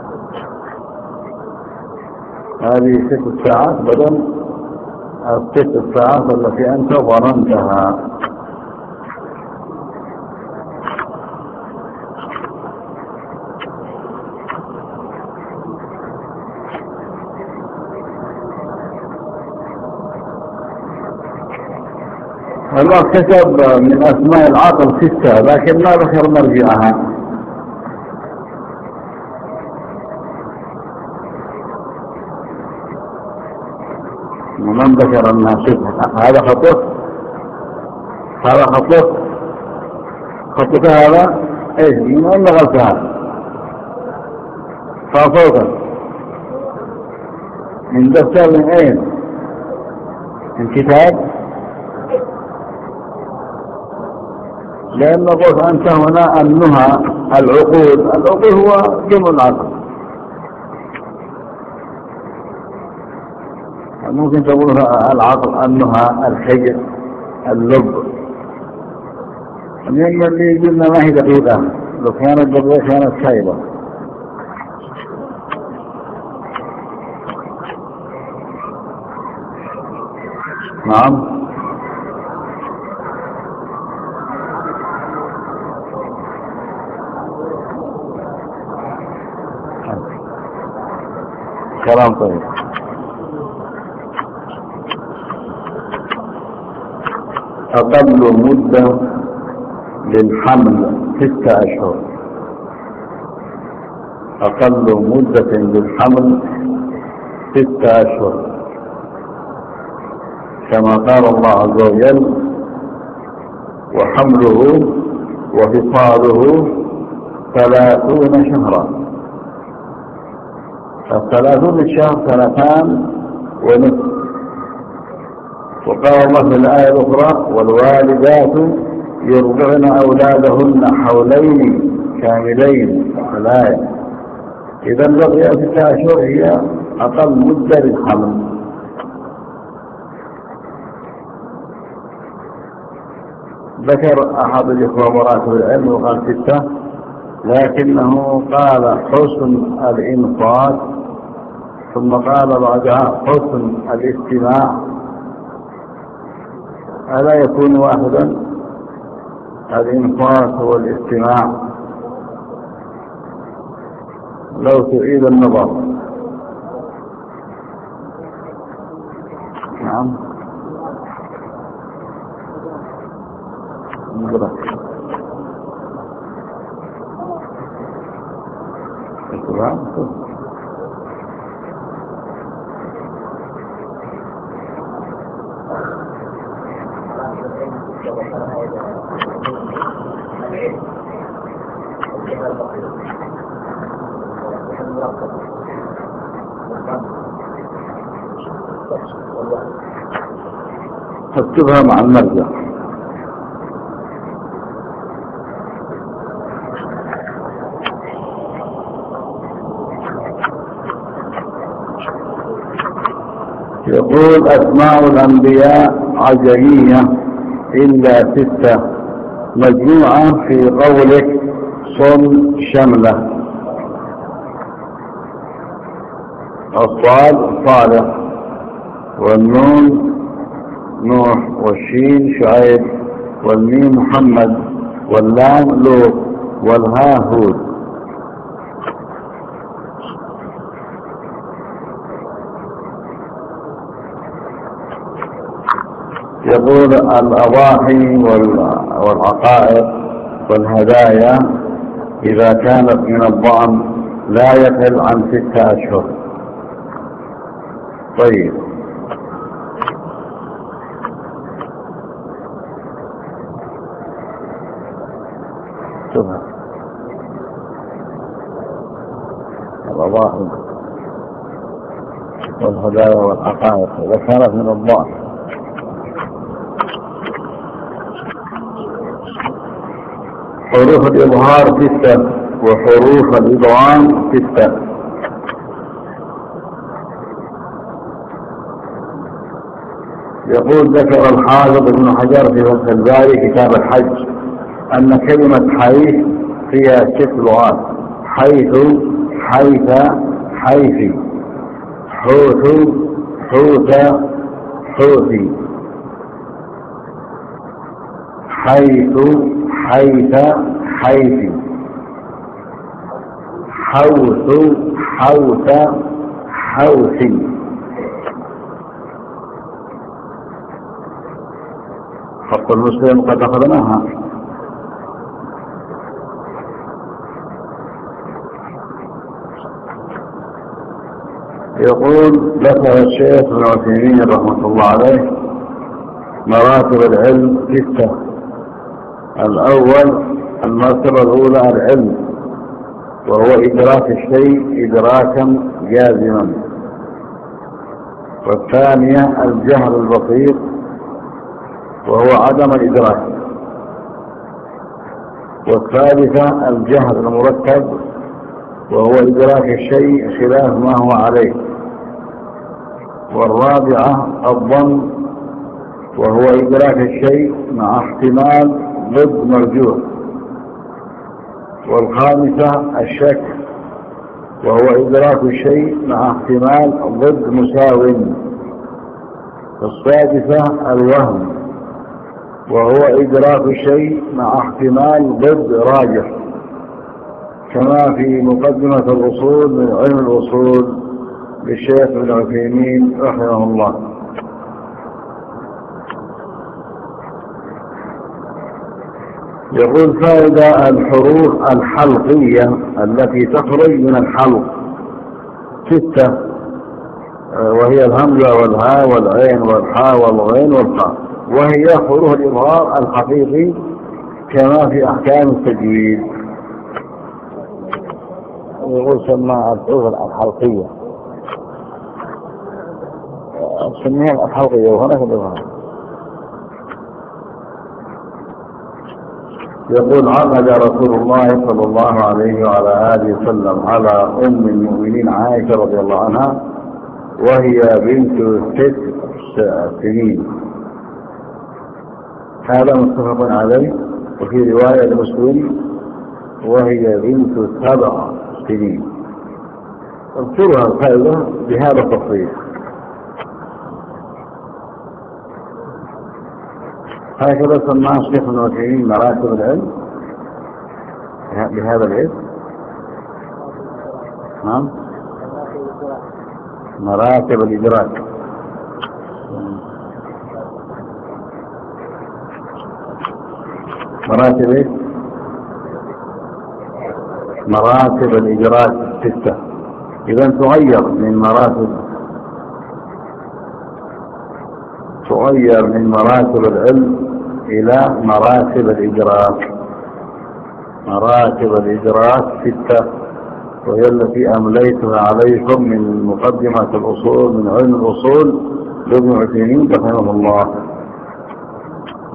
هذه 6 ساعات بدل 6 ساعات التي أنت ظننتها. الله كتب من أسماء العقل 6 لكن ما ذكر مرجعها. ومن ذكر أنها 6؟ هذا خطوط، هذا خطوط، خطوط هذا إيش؟ من أين غلطها؟ فوقك من دفتر من أين؟ من كتاب؟ لأن قلت أنت هنا النهى العقول، العقول هو جمع العقل، ممكن تقول العقل، النهى، الحجر، اللب. اليوم اللي قلنا ما هي دقيقة، لو كانت دقيقة كانت سايبة. نعم. كلام طيب. أقل مدة للحمل 6 أشهر، أقل مدة للحمل 6 أشهر، كما قال الله عز وجل: وحمله وفصاله 30 شهرا. 30 الشهر 2 ونصف. وقال الله في الآية الأخرى: والوالدات يرضعن أولادهن حولين كاملين. الآية. إذا بقي 6 أشهر هي أقل مدة للحمل. ذكر أحد الإخوة مراتب العلم وقال 6، لكنه قال حسن الإنصات، ثم قال بعدها حسن الاستماع. ألا يكون واحدا الإنصات والاستماع؟ لو تعيد النظر. نعم. نظرة اكتبها مع المرجع. يقول أسماء الأنبياء عجمية إلا 6 مجموعة في قولك صل شملة. الصاد صالح، والنون نوح، والشين شعيب، والميم محمد، واللام لوط، والهاء هود. يقول الأضاحي والعقائق والهدايا إذا كانت من الضأن لا يقل عن 6 أشهر. طيب، شوفها الأضاحي والهدايا والعقائق إذا كانت من الضأن. حروف الإظهار 6 وحروف الإدغام 6. يقول ذكر الحافظ ابن حجر في فتح الباري كتاب الحج أن كلمة حيث فيها 6 لغات: حيث، حيث، حيثي، حوث، حوث، حوثي، حيث، حيث، حيثي، حوث، حوث، حوثي. خط المسلم قد أخذناها. يقول ذكر الشيخ ابن عثيمين رحمة الله عليه مراتب العلم 6. الأول المرتبة الأولى العلم، وهو إدراك الشيء إدراكا جازما. والثانية الجهل البسيط، وهو عدم الإدراك. والثالثة الجهل المركب، وهو إدراك الشيء خلاف ما هو عليه. والرابعة الظن، وهو إدراك الشيء مع احتمال ضد مرجوح. والخامسة الشك، وهو إدراك الشيء مع احتمال ضد مساو. السادسة الوهم، وهو إدراك الشيء مع احتمال ضد راجح، كما في مقدمة الأصول من علم الأصول للشيخ ابن عثيمين رحمه الله. يقول فائدة الحروف الحلقية التي تخرج من الحلق 6، وهي الهمزة والهاء والعين والحاء والغين والقاف، وهي حروف الإظهار الحقيقي كما في أحكام التجويد. يقول سماها الحروف الحلقية، سميها الحلقية وهنا في الإظهار. يقول عقد رسول الله صلى الله عليه وعلى آله وسلم على أم المؤمنين عائشة رضي الله عنها وهي بنت 6 سنين. هذا متفق عليه. وفي رواية لمسلم وهي بنت 7 سنين. اذكرها الفائدة بهذا التصريح. هكذا سماه الشيخ ابن عثيمين مراتب العلم بهذا الاسم. نعم، مراتب الإدراك. مراتب ايه؟ مراتب الإدراك 6. إذا تغير من مراتب العلم إلى مراتب الإدراك. مراتب الإدراك 6، وهي التي أمليتها عليكم من مقدمة الأصول من علم الأصول لابن عثيمين رحمه الله.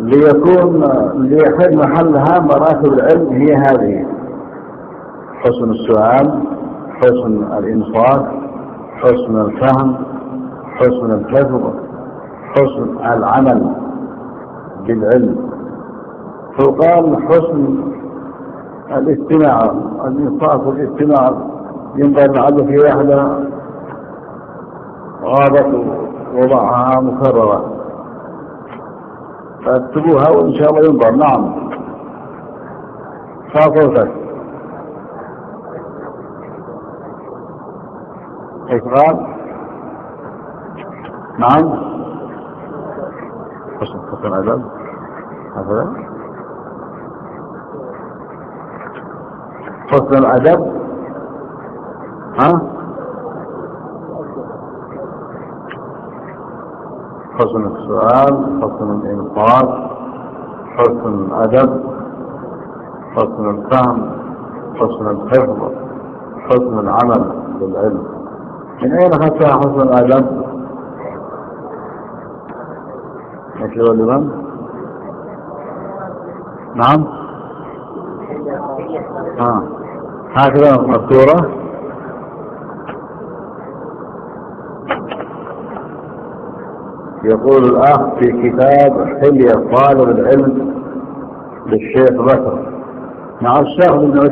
ليحل محلها مراتب العلم هي هذه: حسن السؤال، حسن الإنصات، حسن الفهم، حسن الحفظ، حسن العمل بالعلم. فقال حسن الاستماع، الإنصات والاستماع. ينبغي العبد في واحدة غابت وضعها مكررة، فاكتبوها وإن شاء الله ينظر. نعم، صوتك إشغال. نعم، حسن الأدب هذا حسن الأدب. حسن السؤال، حسن الإنصات، حسن الأدب، حسن الفهم، حسن الحفظ، حسن العمل بالعلم. من أين أخذتها حسن الأدب؟ مثل ولمن؟ نعم، هكذا مذكورة. يقول الأخ في كتاب حلية طالب العلم للشيخ بكر مع الشيخ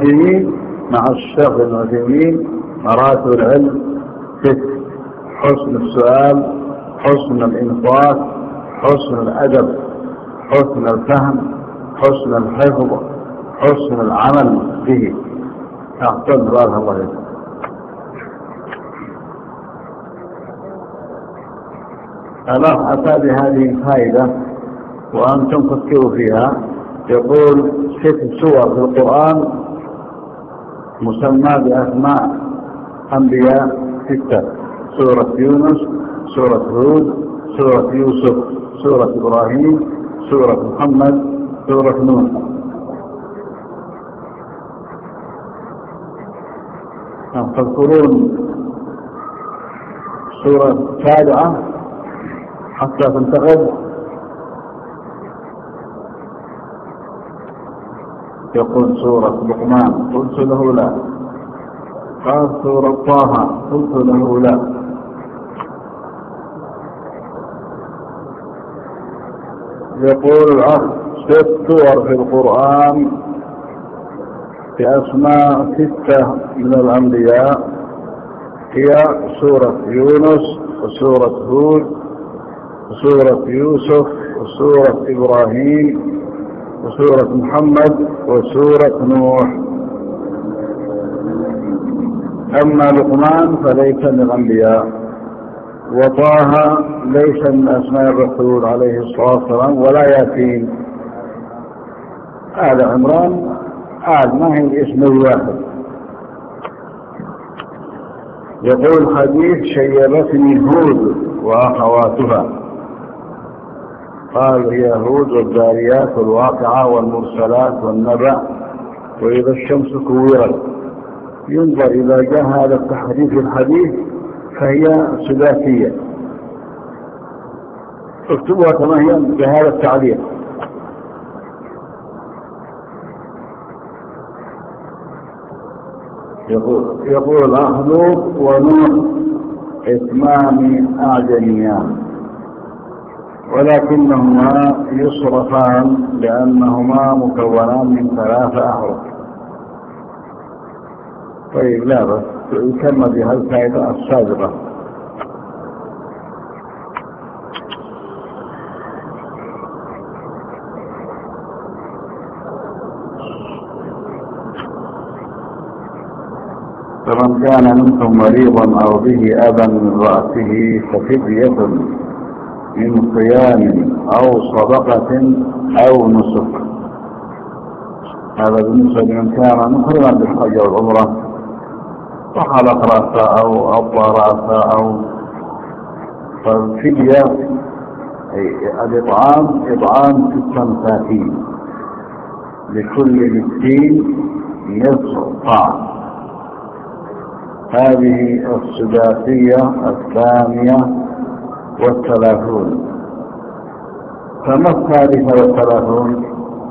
ابن عثيمين مراتب العلم 6: حسن السؤال، حسن الإنصات، حسن الأدب، حسن الفهم، حسن الحفظ، حسن العمل به. أحسن، بارك الله فيك. الأخ أتى بهذه الفائدة وأنتم فكروا فيها. يقول 6 سور في القرآن مسمى بأسماء أنبياء 6: سورة يونس، سورة هود، سورة يوسف، سورة إبراهيم، سورة محمد، سورة نوح. تذكرون سورة سابعة حتى تنتقل؟ يقول سورة لقمان، قلت له لا. قال سورة طه، قلت له لا. يقول الأخ 6 سور في القرآن بأسماء 6 من الأنبياء هي سورة يونس، وسورة هود، وسورة يوسف، وسورة إبراهيم، وسورة محمد، وسورة نوح. أما لقمان فليس من الأنبياء، وطه ليس من أسماء الرسول عليه الصلاة والسلام، ولا ياسين. آل عمران ما هي اسم الواحد. يقول حديث شيبتني هود وأخواتها. قال هي هود والذاريات والواقعة والمرسلات والنبأ وإذا الشمس كورت. ينظر إذا جاء هذا التحديث في الحديث فهي سداسية. اكتبوها كما هي بهذا التعليق. يقول الأخ لوط ونوح اسمان أعجميان، ولكنهما يصرفان لأنهما مكونان من 3 أحرف. طيب، لا بس يكمل بها الفائدة السابقة. فمن كان منكم مريضا أو به أذى من رأسه ففدية من صيام أو صدقة أو نسك. هذا بالنسبة لمن كان محرما بالحج والعمرة وحلق رأسه أو أضى رأسه أو. فالفدية الإطعام 6 مساكين، لكل مسكين نصف طعام. هذه السداسية 32. فما 33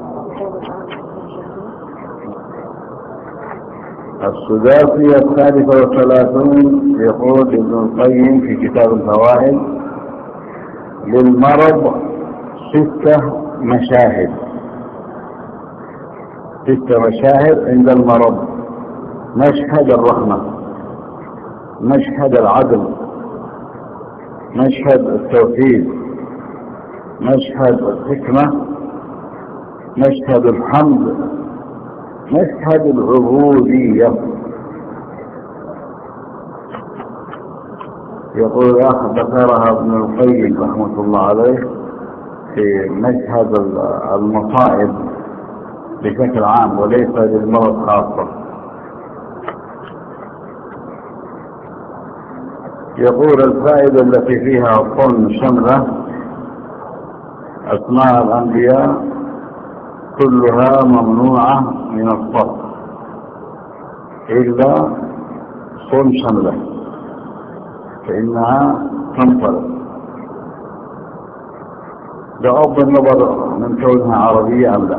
السداسي 33 يقول ابن القيم في كتاب الفوائد: للمرض 6 مشاهد، 6 مشاهد عند المرض: مشهد الرحمة، مشهد العدل، مشهد التوحيد، مشهد الحكمة، مشهد الحمد، مشهد العبودية. يقول ذكرها ابن القيم رحمة الله عليه في مشهد المصائب بشكل عام وليس للمرض خاصة. يقول الفائدة التي فيها ضمن شملة: أسماء الأنبياء كلها ممنوعة من الصرف إلا صم شملة فإنها تنطلق بغض النظر من كونها عربية أم لا.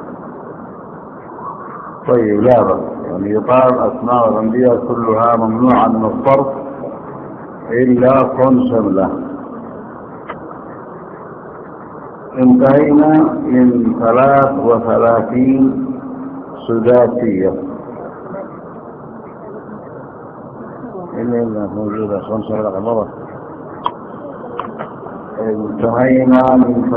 طيب لا بأس، يعني يقال أسماء الأنبياء كلها ممنوعة من الصرف إلا صم شملة. انتهينا من 33 سداسية. إلا موجودة 5 مرات. انتهينا من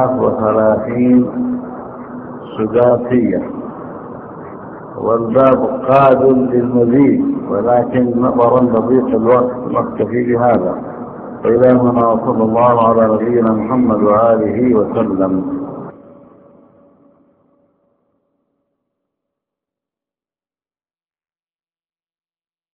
33 سداسية، والباب قادم للمزيد، ولكن نظرا لضيق الوقت نكتفي بهذا. وإلهنا وصلى الله على نبينا محمد وآله وسلم.